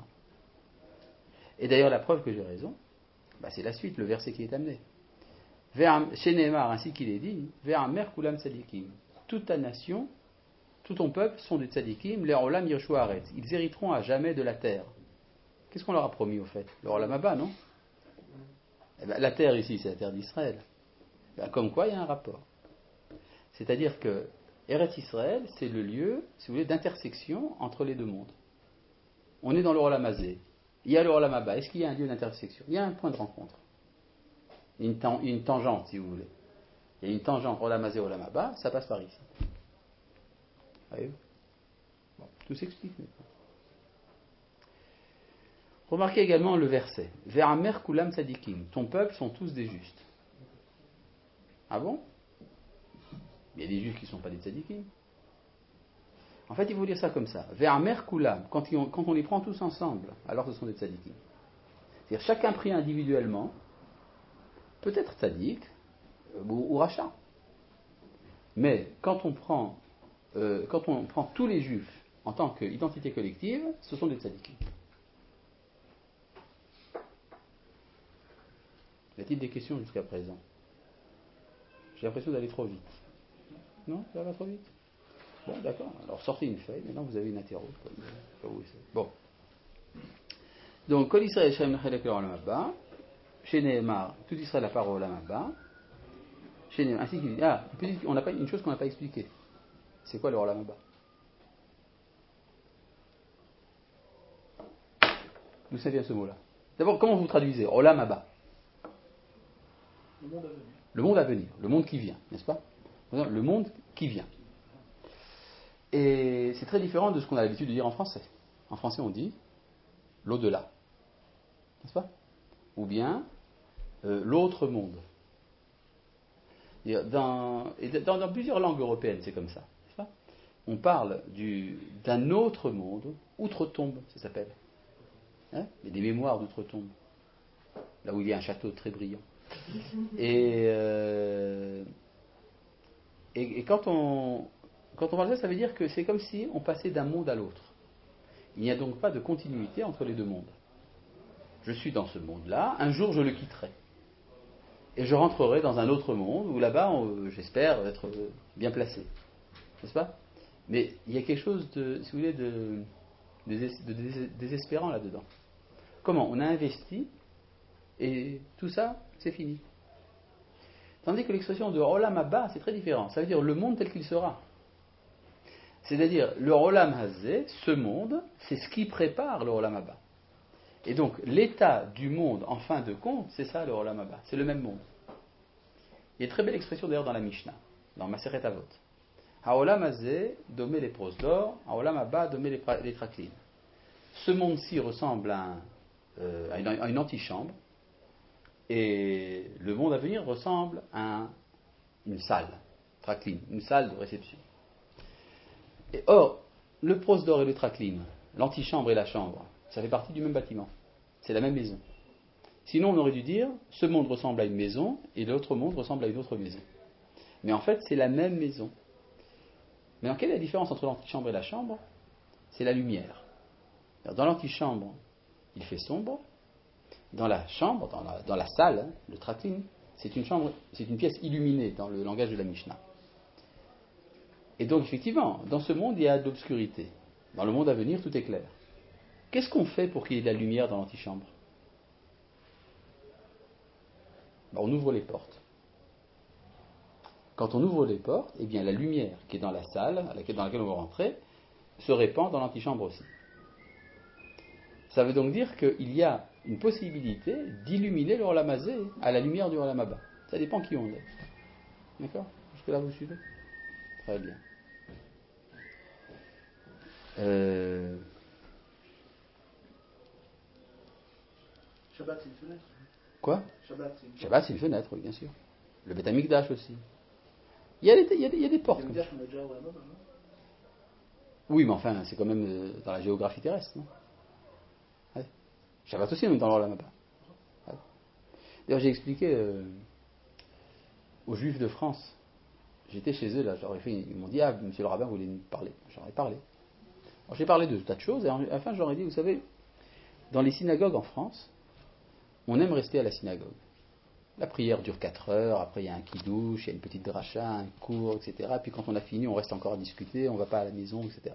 Et d'ailleurs, la preuve que j'ai raison, c'est la suite, le verset qui est amené. Chez Neymar, ainsi qu'il est dit, Ve'amer kulam tzadikim. Toute ta nation, tout ton peuple sont des tzadikim, les olam Yoshua Haaretz. Ils hériteront à jamais de la terre. Qu'est-ce qu'on leur a promis au fait ? Le Olam Haba, non ? La terre ici, c'est la terre d'Israël. Comme quoi, il y a un rapport. C'est-à-dire que Eretz Israël, c'est le lieu, si vous voulez, d'intersection entre les deux mondes. On est dans le Olam Hazé. Il y a le Olam Haba. Est-ce qu'il y a un lieu d'intersection ? Il y a un point de rencontre. Une tangente, si vous voulez. Il y a une tangente Olam Hazé, Olam Haba, ça passe par ici. Voyez-vous ? Bon, tout s'explique maintenant. Remarquez également le verset. Ve'amer kulam tzadikim. Ton peuple sont tous des justes. Ah bon ? Il y a des juifs qui ne sont pas des tzadikim. En fait, il faut dire ça comme ça. Ve'amer kulam. Quand on les prend tous ensemble, alors ce sont des tzadikim. C'est-à-dire chacun pris individuellement peut être tzadik ou rachat. Mais quand on prend tous les juifs en tant qu'identité collective, ce sont des tzadikim. Y a-t-il des questions jusqu'à présent? J'ai l'impression d'aller trop vite. Non, ça va trop vite? Bon, d'accord. Alors sortez une feuille. Maintenant, vous avez une interro. Bon. Donc, Kol Israël Shem Nachelek Olam Haba, chez Nehemar, tout Israël la parole Olam Haba, chez Nehemar, ainsi qu'il dit. Ah, on n'a pas une chose qu'on n'a pas expliquée. C'est quoi le Olam Haba? D'où ça vient ce mot-là? D'abord, comment vous traduisez Olam Haba? Le monde à venir. Le monde à venir, le monde qui vient, n'est-ce pas? Le monde qui vient. Et c'est très différent de ce qu'on a l'habitude de dire en français. En français, on dit l'au-delà, n'est-ce pas? Ou bien l'autre monde. Dans plusieurs langues européennes, c'est comme ça, n'est-ce pas? On parle d'un autre monde, outre-tombe, ça s'appelle. Hein? Il y a des mémoires d'outre-tombe, là où il y a un château très brillant. Et quand on parle de ça, ça veut dire que c'est comme si on passait d'un monde à l'autre. Il n'y a donc pas de continuité entre les deux mondes. Je suis dans ce monde-là, un jour je le quitterai. Et je rentrerai dans un autre monde où là-bas, j'espère être bien placé. N'est-ce pas? Mais il y a quelque chose de, si vous voulez, de désespérant là-dedans. Comment? On a investi et tout ça, c'est fini. Tandis que l'expression de Olam Haba, c'est très différent. Ça veut dire le monde tel qu'il sera. C'est-à-dire, le Olam Hazé, ce monde, c'est ce qui prépare le Olam Haba. Et donc, l'état du monde, en fin de compte, c'est ça le Olam Haba. C'est le même monde. Il y a une très belle expression d'ailleurs dans la Mishnah, dans Maseret Avot. Haolam Hazé, domé les prosdor, Haolam Haba, domé les traklin. Ce monde-ci ressemble à une antichambre, et le monde à venir ressemble à une salle, traklin, une salle de réception. Et or, le prosdor et le traklin, l'antichambre et la chambre, ça fait partie du même bâtiment. C'est la même maison. Sinon, on aurait dû dire, ce monde ressemble à une maison, et l'autre monde ressemble à une autre maison. Mais en fait, c'est la même maison. Mais quelle est la différence entre l'antichambre et la chambre? C'est la lumière. Dans l'antichambre, il fait sombre. Dans la chambre, dans la salle, le traklin, c'est une pièce illuminée dans le langage de la Mishnah. Et donc, effectivement, dans ce monde, il y a de l'obscurité. Dans le monde à venir, tout est clair. Qu'est-ce qu'on fait pour qu'il y ait de la lumière dans l'antichambre? On ouvre les portes. Quand on ouvre les portes, eh bien, la lumière qui est dans la salle, dans laquelle on va rentrer, se répand dans l'antichambre aussi. Ça veut donc dire qu'il y a une possibilité d'illuminer le Olam Hazé à la lumière du Olam Haba. Ça dépend qui on est. D'accord? Jusque-là, vous suivez? Très bien. Shabbat, c'est une fenêtre. Quoi? Shabbat, c'est une fenêtre, oui, bien sûr. Le Beth Amikdash aussi. Il y a des portes. Le Mikdash, on a déjà Olam Haba, non? Oui, mais enfin, c'est quand même dans la géographie terrestre, non? Ouais. Shabbat aussi, même dans l'Olam Haba. Ouais. D'ailleurs, j'ai expliqué aux Juifs de France. J'étais chez eux, là, ils m'ont dit, monsieur le rabbin, vous voulez nous parler? J'en ai parlé. Alors, j'ai parlé de tas de choses, et à la fin, j'aurais dit, vous savez, dans les synagogues en France, on aime rester à la synagogue. La prière dure 4 heures, après il y a un kidouche, il y a une petite dracha, un cours, etc. Puis quand on a fini, on reste encore à discuter, on ne va pas à la maison, etc.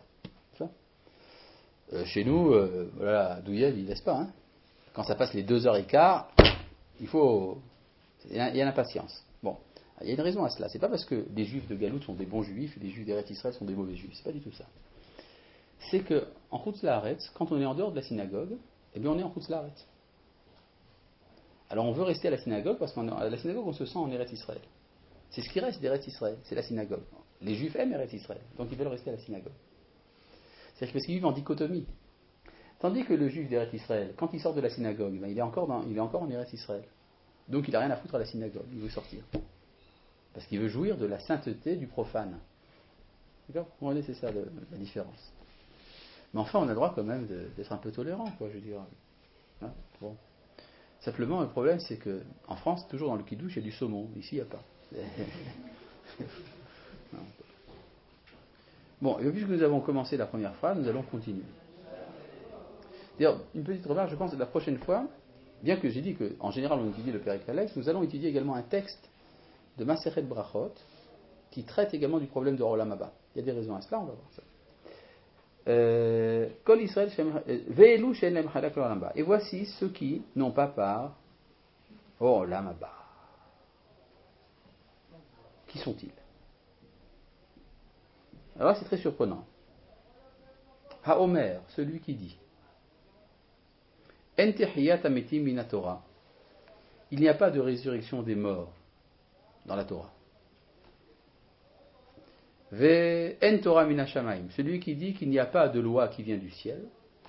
Chez nous, voilà, Douillet, il ne laisse pas. Hein. Quand ça passe les 2h15, il y a l'impatience. Bon, il y a une raison à cela. C'est pas parce que les juifs de Galout sont des bons juifs et les juifs d'Eretz Israël sont des mauvais juifs. C'est pas du tout ça. C'est que en Chutz La'aretz, quand on est en dehors de la synagogue, eh bien on est en Chutz La'aretz. Alors on veut rester à la synagogue parce qu'à la synagogue on se sent en Eretz Israël. C'est ce qui reste d'Eretz Israël, c'est la synagogue. Les juifs aiment Eretz Israël, donc ils veulent rester à la synagogue. C'est-à-dire parce qu'ils vivent en dichotomie. Tandis que le juif d'Eretz Israël, quand il sort de la synagogue, il est encore en Eretz Israël. Donc il n'a rien à foutre à la synagogue, il veut sortir. Parce qu'il veut jouir de la sainteté du profane. D'accord? Vous voyez, c'est ça la différence. Mais enfin, on a le droit quand même d'être un peu tolérant, quoi, je veux dire. Hein? Bon. Simplement, le problème, c'est que en France, toujours dans le kidouche, il y a du saumon. Ici, il n'y a pas. Bon, et puisque nous avons commencé la première phrase, nous allons continuer. D'ailleurs, une petite remarque, je pense que la prochaine fois, bien que j'ai dit qu'en général on étudie le Pérek Alex, nous allons étudier également un texte de Masechet Brachot qui traite également du problème de Olam Haba. Il y a des raisons à cela, on va voir ça. Kol Israël ve'elu she'en lehem chalak l'Olam Haba. Et voici ceux qui n'ont pas part au Olam Haba. Qui sont-ils? Alors c'est très surprenant. Haomer, celui qui dit En tehiyat hametim min Torah. Il n'y a pas de résurrection des morts dans la Torah. Ve en Torah min hashamayim, celui qui dit qu'il n'y a pas de loi qui vient du ciel.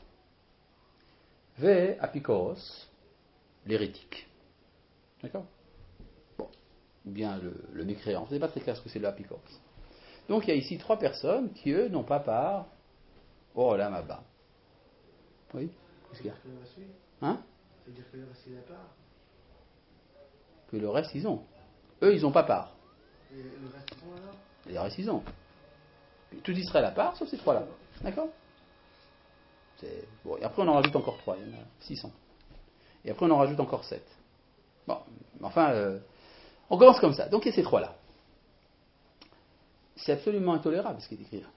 Ve apikoros, l'hérétique. D'accord? Bon, ou bien le mécréant. Ce n'est pas très clair ce que c'est le apikoros. Donc il y a ici 3 personnes qui, eux, n'ont pas part au Olam Haba. Oui? Qu'est-ce qu'il y a? Hein? C'est-à-dire que le reste, il a part. Que le reste, ils ont. Eux, ils n'ont pas part. Et le reste, ils sont alors? Et le reste, ils ont. Tout Israël à part, sauf ces 3-là. D'accord? Bon, et après, on en rajoute encore 3. Il y en a 600. Et après, on en rajoute encore 7. Bon, enfin, on commence comme ça. Donc, il y a ces 3-là. C'est absolument intolérable ce qui est écrit là.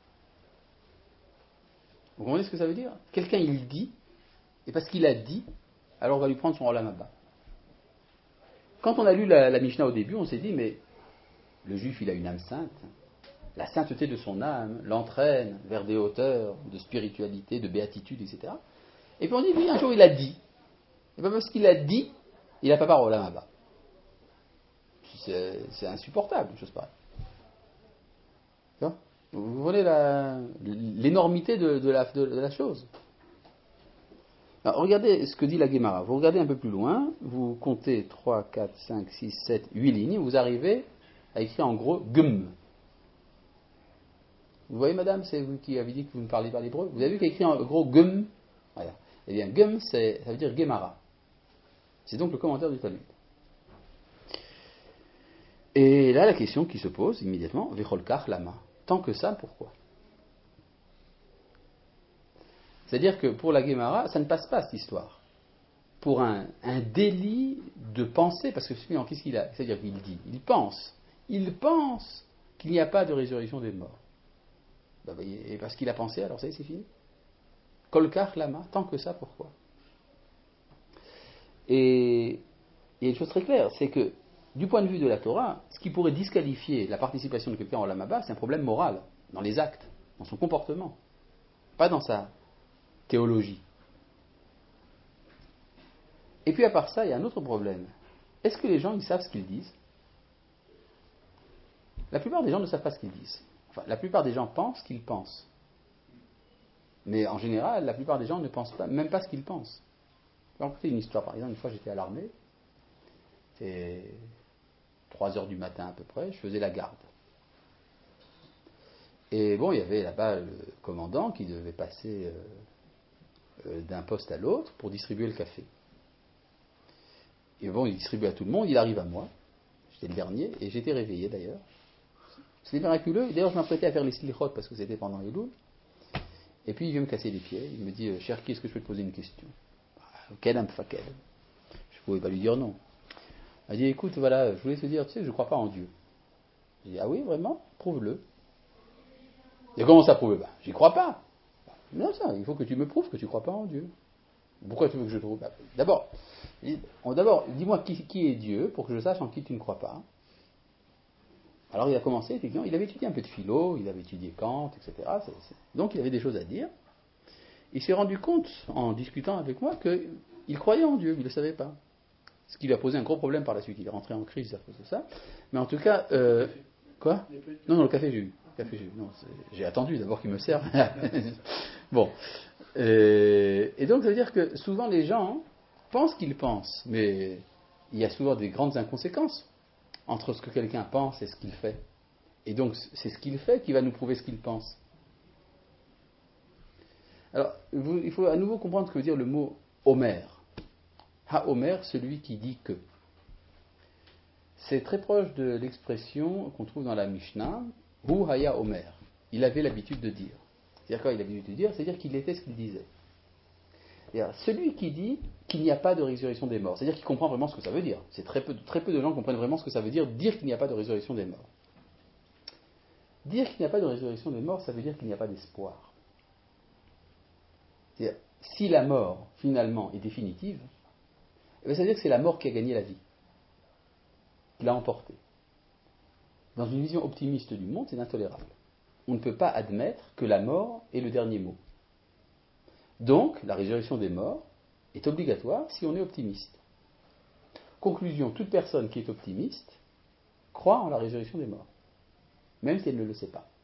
Vous comprenez ce que ça veut dire? Quelqu'un, il dit, et parce qu'il a dit, alors on va lui prendre son Olam Haba. Quand on a lu la Mishnah au début, on s'est dit, mais le juif, il a une âme sainte. La sainteté de son âme l'entraîne vers des hauteurs de spiritualité, de béatitude, etc. Et puis on dit, oui, un jour il a dit. Et bien parce qu'il a dit, il n'a pas part au Olam Haba. C'est insupportable, une chose pareille. Vous voyez l'énormité de la chose. Alors, regardez ce que dit la Gemara. Vous regardez un peu plus loin, vous comptez 3, 4, 5, 6, 7, 8 lignes, vous arrivez à écrire en gros Gum. Vous voyez, madame, c'est vous qui avez dit que vous ne parlez pas l'hébreu. Vous avez vu qu'il y a écrit en gros Gum. Voilà. Eh bien, Gum, ça veut dire Gemara. C'est donc le commentaire du Talmud. Et là, la question qui se pose immédiatement, Vecholkach lama. Tant que ça, pourquoi? C'est-à-dire que pour la Gemara, ça ne passe pas cette histoire. Pour un délit de pensée, parce que qu'est-ce qu'il a? C'est-à-dire qu'il dit, il pense qu'il n'y a pas de résurrection des morts. Et parce qu'il a pensé, alors ça y est, c'est fini. Kolkar lama, tant que ça, pourquoi? Et il y a une chose très claire, c'est que du point de vue de la Torah, ce qui pourrait disqualifier la participation de quelqu'un en Olam Haba, c'est un problème moral, dans les actes, dans son comportement, pas dans sa théologie. Et puis à part ça, il y a un autre problème. Est-ce que les gens, ils savent ce qu'ils disent? La plupart des gens ne savent pas ce qu'ils disent. Enfin, la plupart des gens pensent qu'ils pensent. Mais en général, la plupart des gens ne pensent pas, même pas ce qu'ils pensent. Je vais raconter une histoire. Par exemple, une fois j'étais à l'armée, c'était 3h du matin à peu près, je faisais la garde. Et bon, il y avait là-bas le commandant qui devait passer d'un poste à l'autre pour distribuer le café. Et bon, il distribue à tout le monde, il arrive à moi. J'étais le dernier, et j'étais réveillé d'ailleurs. C'était miraculeux. D'ailleurs, je m'apprêtais à faire les slichot parce que c'était pendant les loups. Et puis, il vient me casser les pieds. Il me dit, Cherki, est-ce que je peux te poser une question? Quel fakel. Je ne pouvais pas lui dire non. Il m'a dit, écoute, voilà, je voulais te dire, tu sais, je ne crois pas en Dieu. J'ai dit, ah oui, vraiment? Prouve-le. Et comment ça prouve? J'y crois pas. Non, ça, il faut que tu me prouves que tu ne crois pas en Dieu. Pourquoi tu veux que je te prouve? D'abord, dis-moi qui est Dieu pour que je sache en qui tu ne crois pas. Alors il a commencé, effectivement, il avait étudié un peu de philo, il avait étudié Kant, etc. Donc il avait des choses à dire. Il s'est rendu compte, en discutant avec moi, qu'il croyait en Dieu, il ne le savait pas. Ce qui lui a posé un gros problème par la suite. Il est rentré en crise à cause de ça. Mais en tout cas... quoi? Non, le café, j'ai eu. Non, j'ai attendu d'abord qu'il me serve. Bon. Et donc ça veut dire que souvent les gens pensent qu'ils pensent, mais il y a souvent des grandes inconséquences entre ce que quelqu'un pense et ce qu'il fait. Et donc c'est ce qu'il fait qui va nous prouver ce qu'il pense. Alors il faut à nouveau comprendre ce que veut dire le mot Omer. Ha-Omer, celui qui dit que. C'est très proche de l'expression qu'on trouve dans la Mishnah, Hu Haya Omer. il avait l'habitude de dire. C'est-à-dire quand il avait l'habitude de dire, c'est-à-dire qu'il était ce qu'il disait. C'est-à-dire, celui qui dit qu'il n'y a pas de résurrection des morts, c'est-à-dire qu'il comprend vraiment ce que ça veut dire. C'est très peu de gens comprennent vraiment ce que ça veut dire qu'il n'y a pas de résurrection des morts. Dire qu'il n'y a pas de résurrection des morts, ça veut dire qu'il n'y a pas d'espoir. C'est-à-dire, si la mort, finalement, est définitive, ça veut dire que c'est la mort qui a gagné la vie, qui l'a emportée. Dans une vision optimiste du monde, c'est intolérable. On ne peut pas admettre que la mort est le dernier mot. Donc, la résurrection des morts est obligatoire si on est optimiste. Conclusion, toute personne qui est optimiste croit en la résurrection des morts, même si elle ne le sait pas.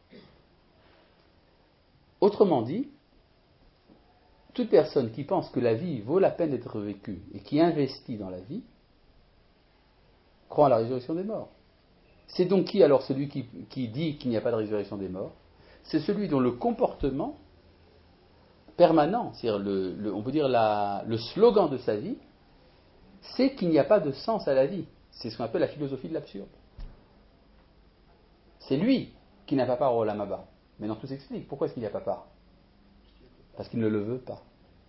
Autrement dit, toute personne qui pense que la vie vaut la peine d'être vécue et qui investit dans la vie, croit en la résurrection des morts. C'est donc qui alors celui qui dit qu'il n'y a pas de résurrection des morts? C'est celui dont le comportement permanent, c'est-à-dire on peut dire le slogan de sa vie, c'est qu'il n'y a pas de sens à la vie. C'est ce qu'on appelle la philosophie de l'absurde. C'est lui qui n'a pas part au Olam Haba. Maintenant tout s'explique. Pourquoi est-ce qu'il n'y a pas part? Parce qu'il ne le veut pas.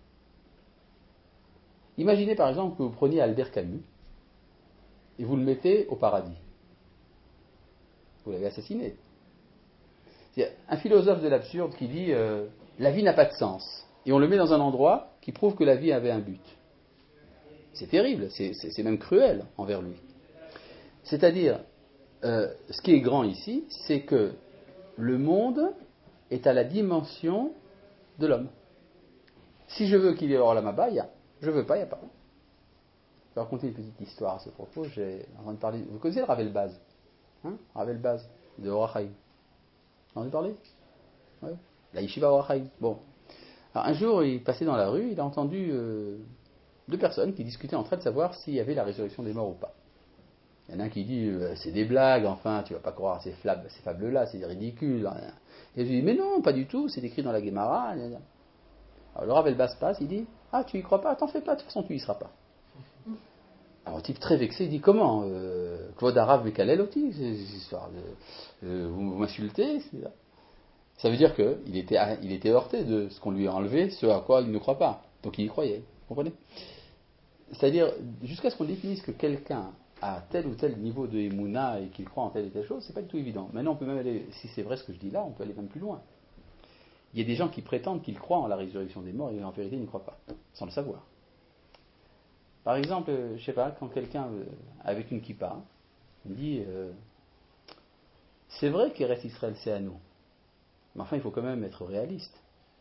Imaginez par exemple que vous preniez Albert Camus et vous le mettez au paradis. Vous l'avez assassiné. C'est un philosophe de l'absurde qui dit la vie n'a pas de sens. Et on le met dans un endroit qui prouve que la vie avait un but. C'est terrible, c'est même cruel envers lui. C'est-à-dire, ce qui est grand ici, c'est que le monde est à la dimension de l'homme. Si je veux qu'il y ait Olam Haba, il y a. Je veux pas, il n'y a pas. Je vais raconter une petite histoire à ce propos. J'ai en train de parler. Vous connaissez le Rav Elbaz, Rav Elbaz de Or HaChaim. Vous en avez parlé? Ouais. La Yeshiva Or HaChaim. Bon. Alors, un jour, il passait dans la rue, il a entendu deux personnes qui discutaient entre elles de savoir s'il y avait la résurrection des morts ou pas. Il y en a un qui dit c'est des blagues, enfin, tu vas pas croire ces fables-là, c'est ridicule. Et je lui dis mais non, pas du tout, c'est écrit dans la Gemara. Alors le Rav Elbaz passe, il dit ah, tu y crois pas? T'en fais pas, de toute façon, tu y seras pas. Alors, le type très vexé, il dit comment Kvod Harav Bekalel Oti, c'est histoire de. Vous m'insultez? Ça veut dire qu'il était heurté de ce qu'on lui a enlevé, ce à quoi il ne croit pas. Donc il y croyait. Vous comprenez? C'est-à-dire, jusqu'à ce qu'on définisse que quelqu'un a tel ou tel niveau de Emouna et qu'il croit en telle et telle chose, c'est pas du tout évident. Maintenant, on peut même aller, si c'est vrai ce que je dis là, on peut aller même plus loin. Il y a des gens qui prétendent qu'ils croient en la résurrection des morts et en vérité ils n'y croient pas, sans le savoir. Par exemple, je sais pas, quand quelqu'un avec une kippa me dit c'est vrai qu'Eretz Israël c'est à nous, mais enfin il faut quand même être réaliste.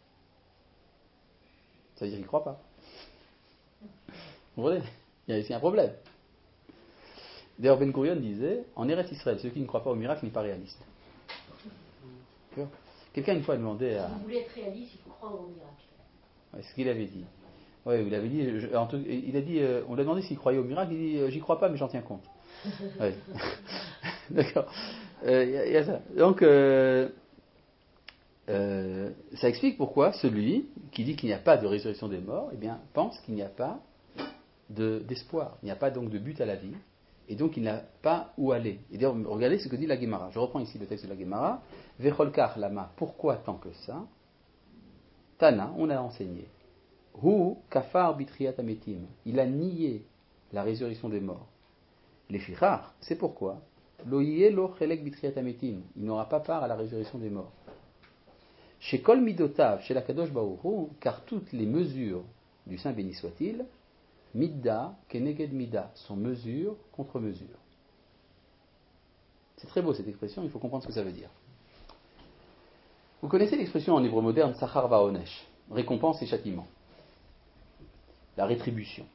Ça veut dire qu'il ne croit pas. Vous voyez, il y a ici un problème. D'ailleurs, Ben Gurion disait en Eretz Israël, celui qui ne croit pas au miracle n'est pas réaliste. Quelqu'un une fois a demandé à. Si vous voulez être réaliste, il faut croire au miracle. Ouais, c'est ce qu'il avait dit. Oui, il avait dit, il a dit, on lui a demandé s'il croyait au miracle, il dit j'y crois pas mais j'en tiens compte. Ouais. D'accord. Il y a ça. Donc ça explique pourquoi celui qui dit qu'il n'y a pas de résurrection des morts, eh bien, pense qu'il n'y a pas d'espoir. Il n'y a pas donc de but à la vie, et donc il n'a pas où aller. Et d'ailleurs, regardez ce que dit la Gemara. Je reprends ici le texte de la Gemara. Vecholkar lama, pourquoi tant que ça? Tana, on a enseigné. Hu kafar bitriat ametim, il a nié la résurrection des morts. Les fichar, c'est pourquoi loïe lo chelek bitriat ametim, il n'aura pas part à la résurrection des morts. Chez Kol Midotav, chez la Kadosh Baruch Hu, car toutes les mesures du Saint béni soit-il, midda keneged midda, sont mesure contre mesure. C'est très beau cette expression, il faut comprendre ce que ça veut dire. Vous connaissez l'expression en hébreu moderne Sachar va'onesh, récompense et châtiment. La rétribution.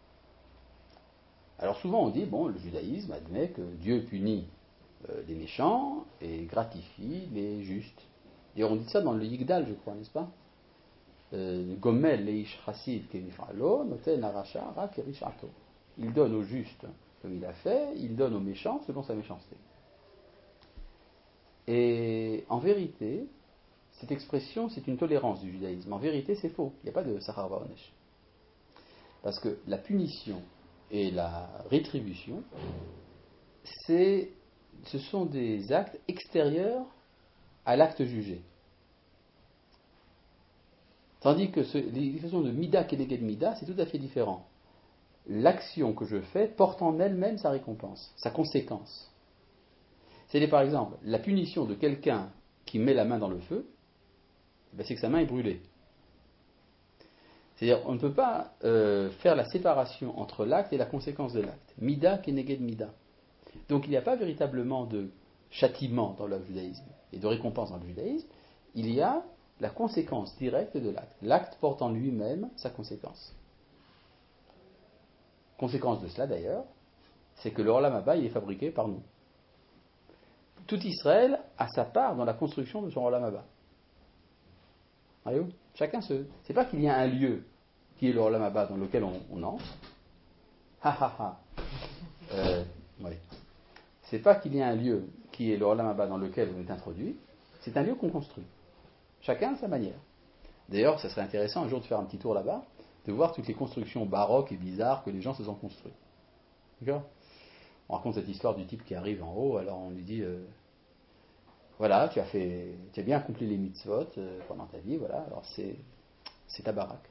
Alors souvent on dit, bon, le judaïsme admet que Dieu punit les méchants et gratifie les justes. D'ailleurs on dit ça dans le Yigdal, je crois, n'est-ce pas? Gomel leish chassid kenifalo noten aracha ra kerishato. Il donne au juste comme il a fait, il donne aux méchants selon sa méchanceté. Et en vérité, cette expression, c'est une tolérance du judaïsme. En vérité, c'est faux. Il n'y a pas de Sachar va'onesh. Parce que la punition et la rétribution, ce sont des actes extérieurs à l'acte jugé. Tandis que l'expression de mida keneged mida, c'est tout à fait différent. L'action que je fais porte en elle-même sa récompense, sa conséquence. C'est par exemple la punition de quelqu'un qui met la main dans le feu, c'est que sa main est brûlée. C'est-à-dire, on ne peut pas faire la séparation entre l'acte et la conséquence de l'acte. Mida keneged mida. Donc il n'y a pas véritablement de châtiment dans le judaïsme et de récompense dans le judaïsme. Il y a la conséquence directe de l'acte. L'acte porte en lui-même sa conséquence. Conséquence de cela d'ailleurs, c'est que le Olam Haba, il est fabriqué par nous. Tout Israël a sa part dans la construction de son Olam Haba. Voyez-vous ? Chacun se... C'est pas qu'il y a un lieu qui est le Olam Haba dans lequel on entre. Oui. C'est pas qu'il y a un lieu qui est le Olam Haba dans lequel on est introduit. C'est un lieu qu'on construit. Chacun à sa manière. D'ailleurs, ça serait intéressant un jour de faire un petit tour là-bas, de voir toutes les constructions baroques et bizarres que les gens se sont construits. D'accord ? On raconte cette histoire du type qui arrive en haut, alors on lui dit voilà, tu as bien accompli les mitzvot pendant ta vie, voilà, alors c'est ta baraque.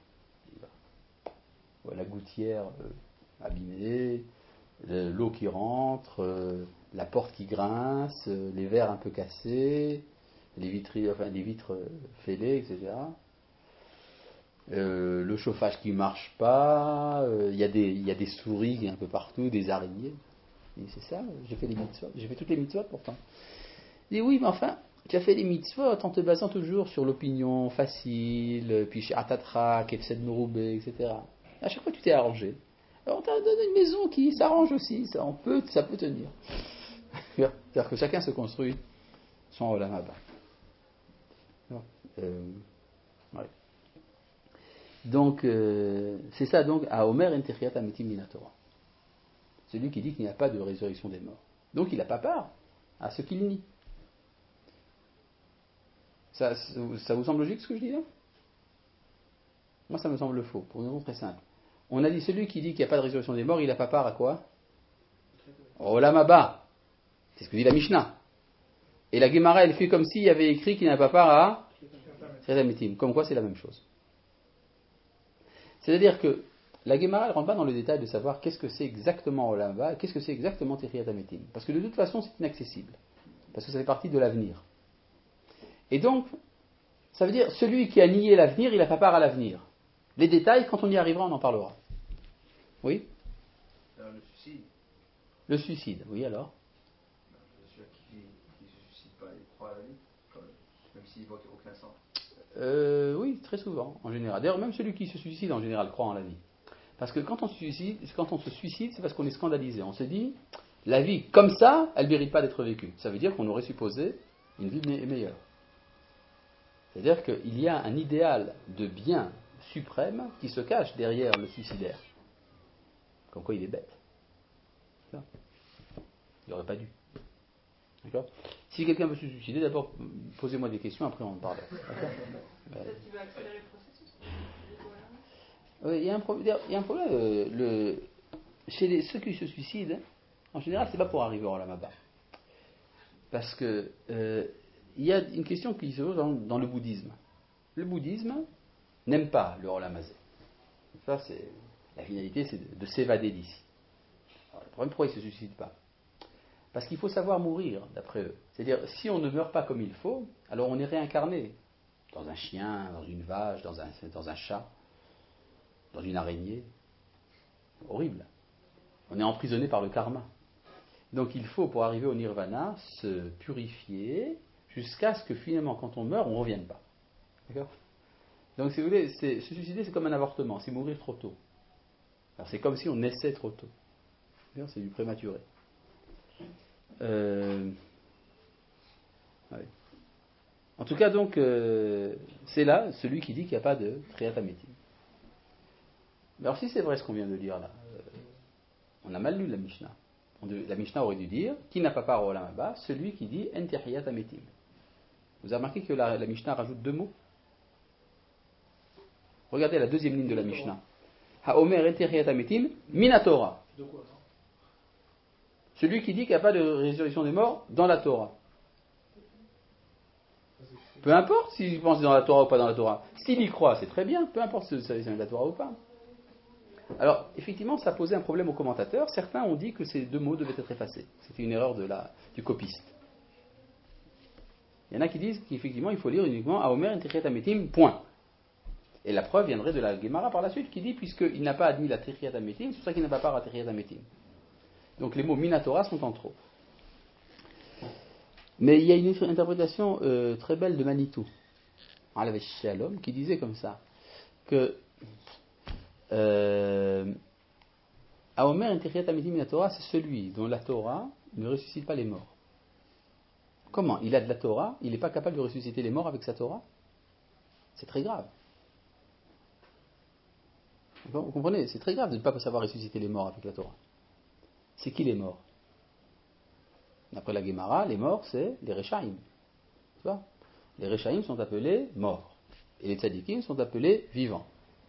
La gouttière abîmée, l'eau qui rentre, la porte qui grince, les verres un peu cassés, les vitres fêlées, etc. Le chauffage qui ne marche pas, il y a des souris un peu partout, des araignées. Et c'est ça, j'ai fait les mitzvot, j'ai fait toutes les mitzvot pourtant. Il dit oui, mais enfin, tu as fait les mitzvot en te basant toujours sur l'opinion facile, puis chez Atatra, Kefsed Meroubé, etc. À chaque fois, tu t'es arrangé. Alors, on t'a donné une maison qui s'arrange aussi, ça peut tenir. C'est-à-dire que chacun se construit son Olam Haba. Ouais. Donc, c'est ça, donc, à Omer Enteriat Ametim Minatora. Celui qui dit qu'il n'y a pas de résurrection des morts. Donc, il n'a pas part à ce qu'il nie. Ça vous semble logique ce que je dis là ? Moi, ça me semble faux, pour une raison très simple. On a dit celui qui dit qu'il n'y a pas de résurrection des morts, il n'a pas part à quoi ? Olam Haba. C'est ce que dit la Mishnah. Et la Gemara, elle fait comme s'il y avait écrit qu'il n'a pas part à Triat Ametim. Comme quoi, c'est la même chose. C'est-à-dire que la Gemara, elle ne rentre pas dans le détail de savoir qu'est-ce que c'est exactement Olam Haba et qu'est-ce que c'est exactement Triat Ametim. Parce que de toute façon, c'est inaccessible. Parce que ça fait partie de l'avenir. Et donc, ça veut dire celui qui a nié l'avenir, il n'a pas part à l'avenir. Les détails, quand on y arrivera, on en parlera. Oui ? Alors, le suicide. Le suicide, oui alors ? Celui qui ne se suicide pas, il croit à la vie, même s'il voit aucun sens. Oui, très souvent, en général. D'ailleurs, même celui qui se suicide, en général, croit en la vie. Parce que quand on se suicide, c'est parce qu'on est scandalisé. On se dit, la vie, comme ça, elle ne mérite pas d'être vécue. Ça veut dire qu'on aurait supposé une vie meilleure. C'est-à-dire qu'il y a un idéal de bien suprême qui se cache derrière le suicidaire. Comme quoi il est bête. Il n'aurait pas dû. D'accord ? Si quelqu'un veut se suicider, d'abord posez-moi des questions, après on en parle. Peut-être qu'il va accélérer le processus. Oui, il y a un problème. Chez ceux qui se suicident, en général, c'est pas pour arriver au Olam Haba. Parce que il y a une question qui se pose dans le bouddhisme. Le bouddhisme n'aime pas le Olam Hazé. Ça, c'est la finalité, c'est de s'évader d'ici. Alors, le problème, pourquoi ils ne se suicident pas ? Parce qu'il faut savoir mourir, d'après eux. C'est-à-dire, si on ne meurt pas comme il faut, alors on est réincarné dans un chien, dans une vache, dans un chat, dans une araignée. Horrible. On est emprisonné par le karma. Donc il faut, pour arriver au nirvana, se purifier jusqu'à ce que finalement, quand on meurt, on ne revienne pas. D'accord ? Donc si vous voulez, se suicider, c'est comme un avortement, c'est mourir trop tôt. Alors, c'est comme si on naissait trop tôt. C'est du prématuré. Ouais. En tout cas, donc, c'est là celui qui dit qu'il n'y a pas de Triat Ametim. Mais alors, si c'est vrai ce qu'on vient de lire là, on a mal lu la Mishnah. La Mishnah aurait dû dire qui n'a pas part au Olam Haba, celui qui dit En Triat Ametim. Vous avez remarqué que la Mishnah rajoute 2 mots ? Regardez la deuxième ligne de la Mishnah. Haomer En Triat Ametim, Minatora. De quoi, non ? Celui qui dit qu'il n'y a pas de résurrection des morts dans la Torah. Peu importe s'il pense dans la Torah ou pas dans la Torah. S'il y croit, c'est très bien, peu importe si c'est dans la Torah ou pas. Alors, effectivement, ça posait un problème aux commentateurs. Certains ont dit que ces deux mots devaient être effacés. C'était une erreur du copiste. Il y en a qui disent qu'effectivement, il faut lire uniquement Haomer Techiyat Hametim, point. Et la preuve viendrait de la Gemara par la suite, qui dit, puisqu'il n'a pas admis la Techiyat Hametim, c'est pour ça qu'il n'a pas part à Techiyat Hametim. Donc les mots Minatora sont en trop. Mais il y a une interprétation très belle de Manitou, Alav Shalom, qui disait comme ça, que Haomer Techiyat Hametim Minatora, c'est celui dont la Torah ne ressuscite pas les morts. Comment? Il a de la Torah, il n'est pas capable de ressusciter les morts avec sa Torah? C'est très grave. Vous comprenez? C'est très grave de ne pas savoir ressusciter les morts avec la Torah. C'est qui les morts? D'après la Gemara, les morts, c'est les Rechaim. Tu vois? Les Rechaim sont appelés morts. Et les Tzadikim sont appelés vivants.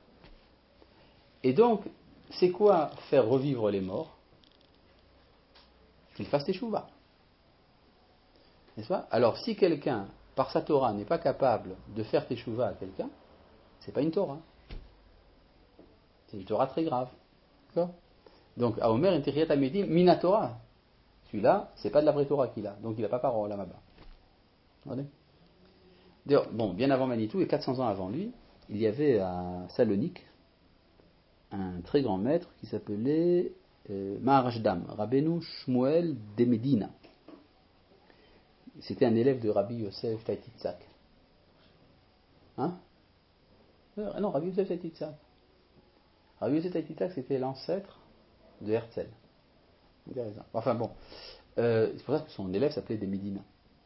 Et donc, c'est quoi faire revivre les morts? Qu'ils fassent teshuva. N'est-ce pas? Alors, si quelqu'un, par sa Torah, n'est pas capable de faire teshuva à quelqu'un, c'est pas une Torah. C'est une Torah très grave. D'accord? Donc, Haomer Techiyat Hametim Minatora. Celui-là, c'est pas de la vraie Torah qu'il a. Donc, il n'a pas parole là-bas. D'ailleurs, bon, bien avant Manitou, et 400 ans avant lui, il y avait à Salonique un très grand maître qui s'appelait Maharashdam, Rabbeinu Shmuel de Medina. C'était un élève de Rabbi Yosef Taititzak. Hein? Non, Rabbi Yosef Taititzak. Rabbi Yosef Taititzak, c'était l'ancêtre de Herzl. Enfin bon, c'est pour ça que son élève s'appelait de Medina.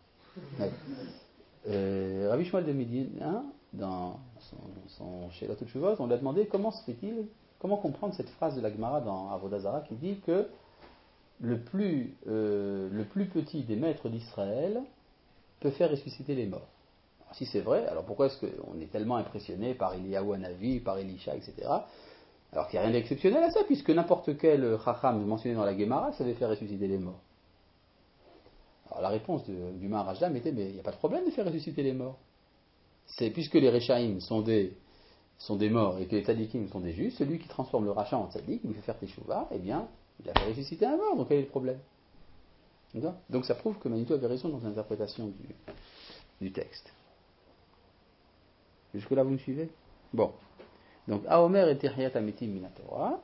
Ouais. Rabbi Shmuel de Medina, dans son Shelat Teshuvot, on lui a demandé comment comprendre cette phrase de la Gemara dans Avodah Zarah qui dit que le plus petit des maîtres d'Israël peut faire ressusciter les morts. Alors, si c'est vrai, alors pourquoi est-ce qu'on est tellement impressionné par Eliyahu Hanavi, par Elisha, etc. Alors qu'il n'y a rien d'exceptionnel à ça, puisque n'importe quel Chacham mentionné dans la Gemara savait faire ressusciter les morts. Alors la réponse du Maharajam était, mais il n'y a pas de problème de faire ressusciter les morts. C'est puisque les Rechaim sont des morts et que les Tzadikim sont des justes, celui qui transforme le Racha en Tzadik, il lui fait faire Teshuvah, eh bien, il a fait ressusciter un mort, donc quel est le problème? Donc ça prouve que Manitou avait raison dans l'interprétation du texte. Jusque-là, vous me suivez? Bon. Donc, Haomer et Techiyat Hametim Minatora,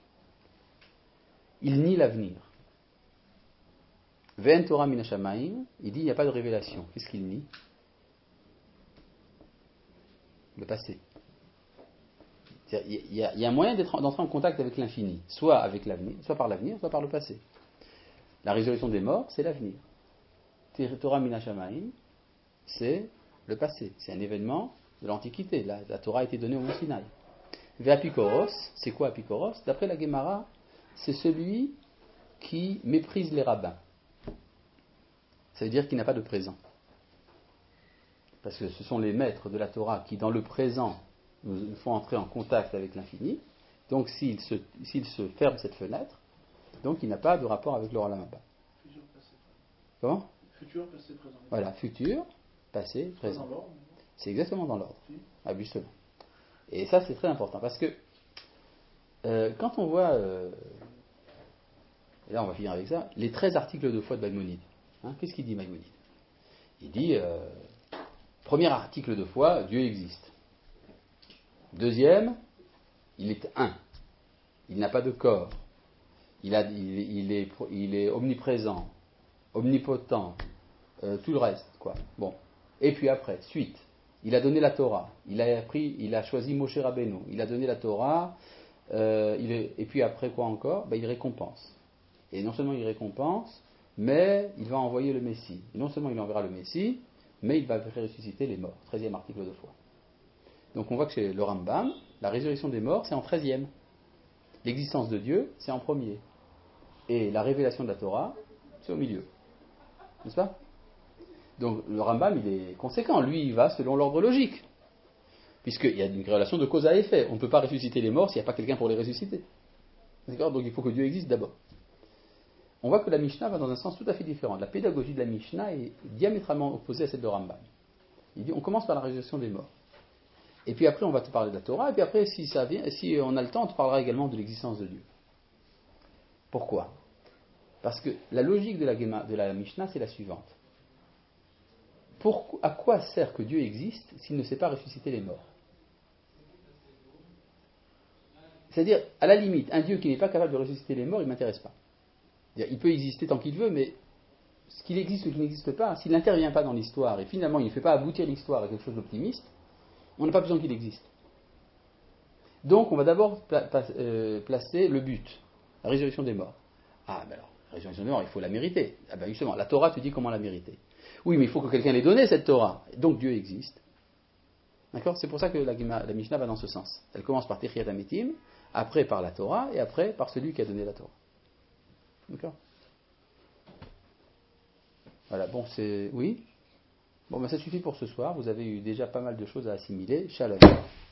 il nie l'avenir. Ve'en Torah Minashamaim, il dit il n'y a pas de révélation. Qu'est-ce qu'il nie? Le passé. Il y a un moyen d'entrer en contact avec l'infini, soit avec l'avenir, soit par l'avenir, soit par le passé. La résurrection des morts, c'est l'avenir. Torah Minashamaim, c'est le passé. C'est un événement de l'Antiquité. La Torah a été donnée au Mont Sinaï. Ve'apikoros, c'est quoi Apikoros? D'après la Gemara, c'est celui qui méprise les rabbins. Ça veut dire qu'il n'a pas de présent. Parce que ce sont les maîtres de la Torah qui, dans le présent, nous font entrer en contact avec l'infini. Donc, s'il se ferme cette fenêtre, donc il n'a pas de rapport avec le Olam Haba. Futur, passé, présent. Comment? Futur, passé, présent. Voilà, futur, passé, présent. Dans l'ordre. C'est exactement dans l'ordre. Oui. Ah, justement. Et ça, c'est très important. Parce que quand on voit, et là on va finir avec ça, les 13 articles de foi de Maïmonide. Qu'est-ce qu'il dit Maïmonide? Il dit, premier article de foi, Dieu existe. Deuxième, il est un. Il n'a pas de corps. Il est omniprésent, omnipotent, tout le reste, quoi. Bon. Et puis après, suite. Il a donné la Torah. Il a choisi Moshe Rabbeinu. Il a donné la Torah. Et puis après quoi encore? Il récompense. Et non seulement il récompense, mais il va envoyer le Messie. Et non seulement il enverra le Messie, mais il va faire ressusciter les morts. 13e article de foi. Donc on voit que chez le Rambam, la résurrection des morts, c'est en 13e. L'existence de Dieu, c'est en premier. Et la révélation de la Torah, c'est au milieu. N'est-ce pas? Donc le Rambam, il est conséquent. Lui, il va selon l'ordre logique. Puisqu'il y a une relation de cause à effet. On ne peut pas ressusciter les morts s'il n'y a pas quelqu'un pour les ressusciter. D'accord? Donc il faut que Dieu existe d'abord. On voit que la Mishnah va dans un sens tout à fait différent. La pédagogie de la Mishnah est diamétralement opposée à celle de Rambam. Il dit on commence par la résurrection des morts. Et puis après, on va te parler de la Torah, et puis après, si on a le temps, on te parlera également de l'existence de Dieu. Pourquoi ? Parce que la logique de la Mishnah, c'est la suivante. À quoi sert que Dieu existe s'il ne sait pas ressusciter les morts ? C'est-à-dire, à la limite, un Dieu qui n'est pas capable de ressusciter les morts, il ne m'intéresse pas. Il peut exister tant qu'il veut, mais ce qu'il existe ou qu'il n'existe pas, s'il n'intervient pas dans l'histoire, et finalement il ne fait pas aboutir l'histoire à quelque chose d'optimiste, on n'a pas besoin qu'il existe. Donc on va d'abord placer le but, la résurrection des morts. Ah ben alors, la résurrection des morts, il faut la mériter. Ah ben justement, la Torah te dit comment la mériter. Oui, mais il faut que quelqu'un l'ait donnée, cette Torah. Donc Dieu existe. D'accord ? C'est pour ça que la Mishnah va dans ce sens. Elle commence par Techiyat Ametim, après par la Torah, et après par celui qui a donné la Torah. D'accord ? Voilà, bon, c'est... Oui ? Bon, ben ça suffit pour ce soir. Vous avez eu déjà pas mal de choses à assimiler. Shalom.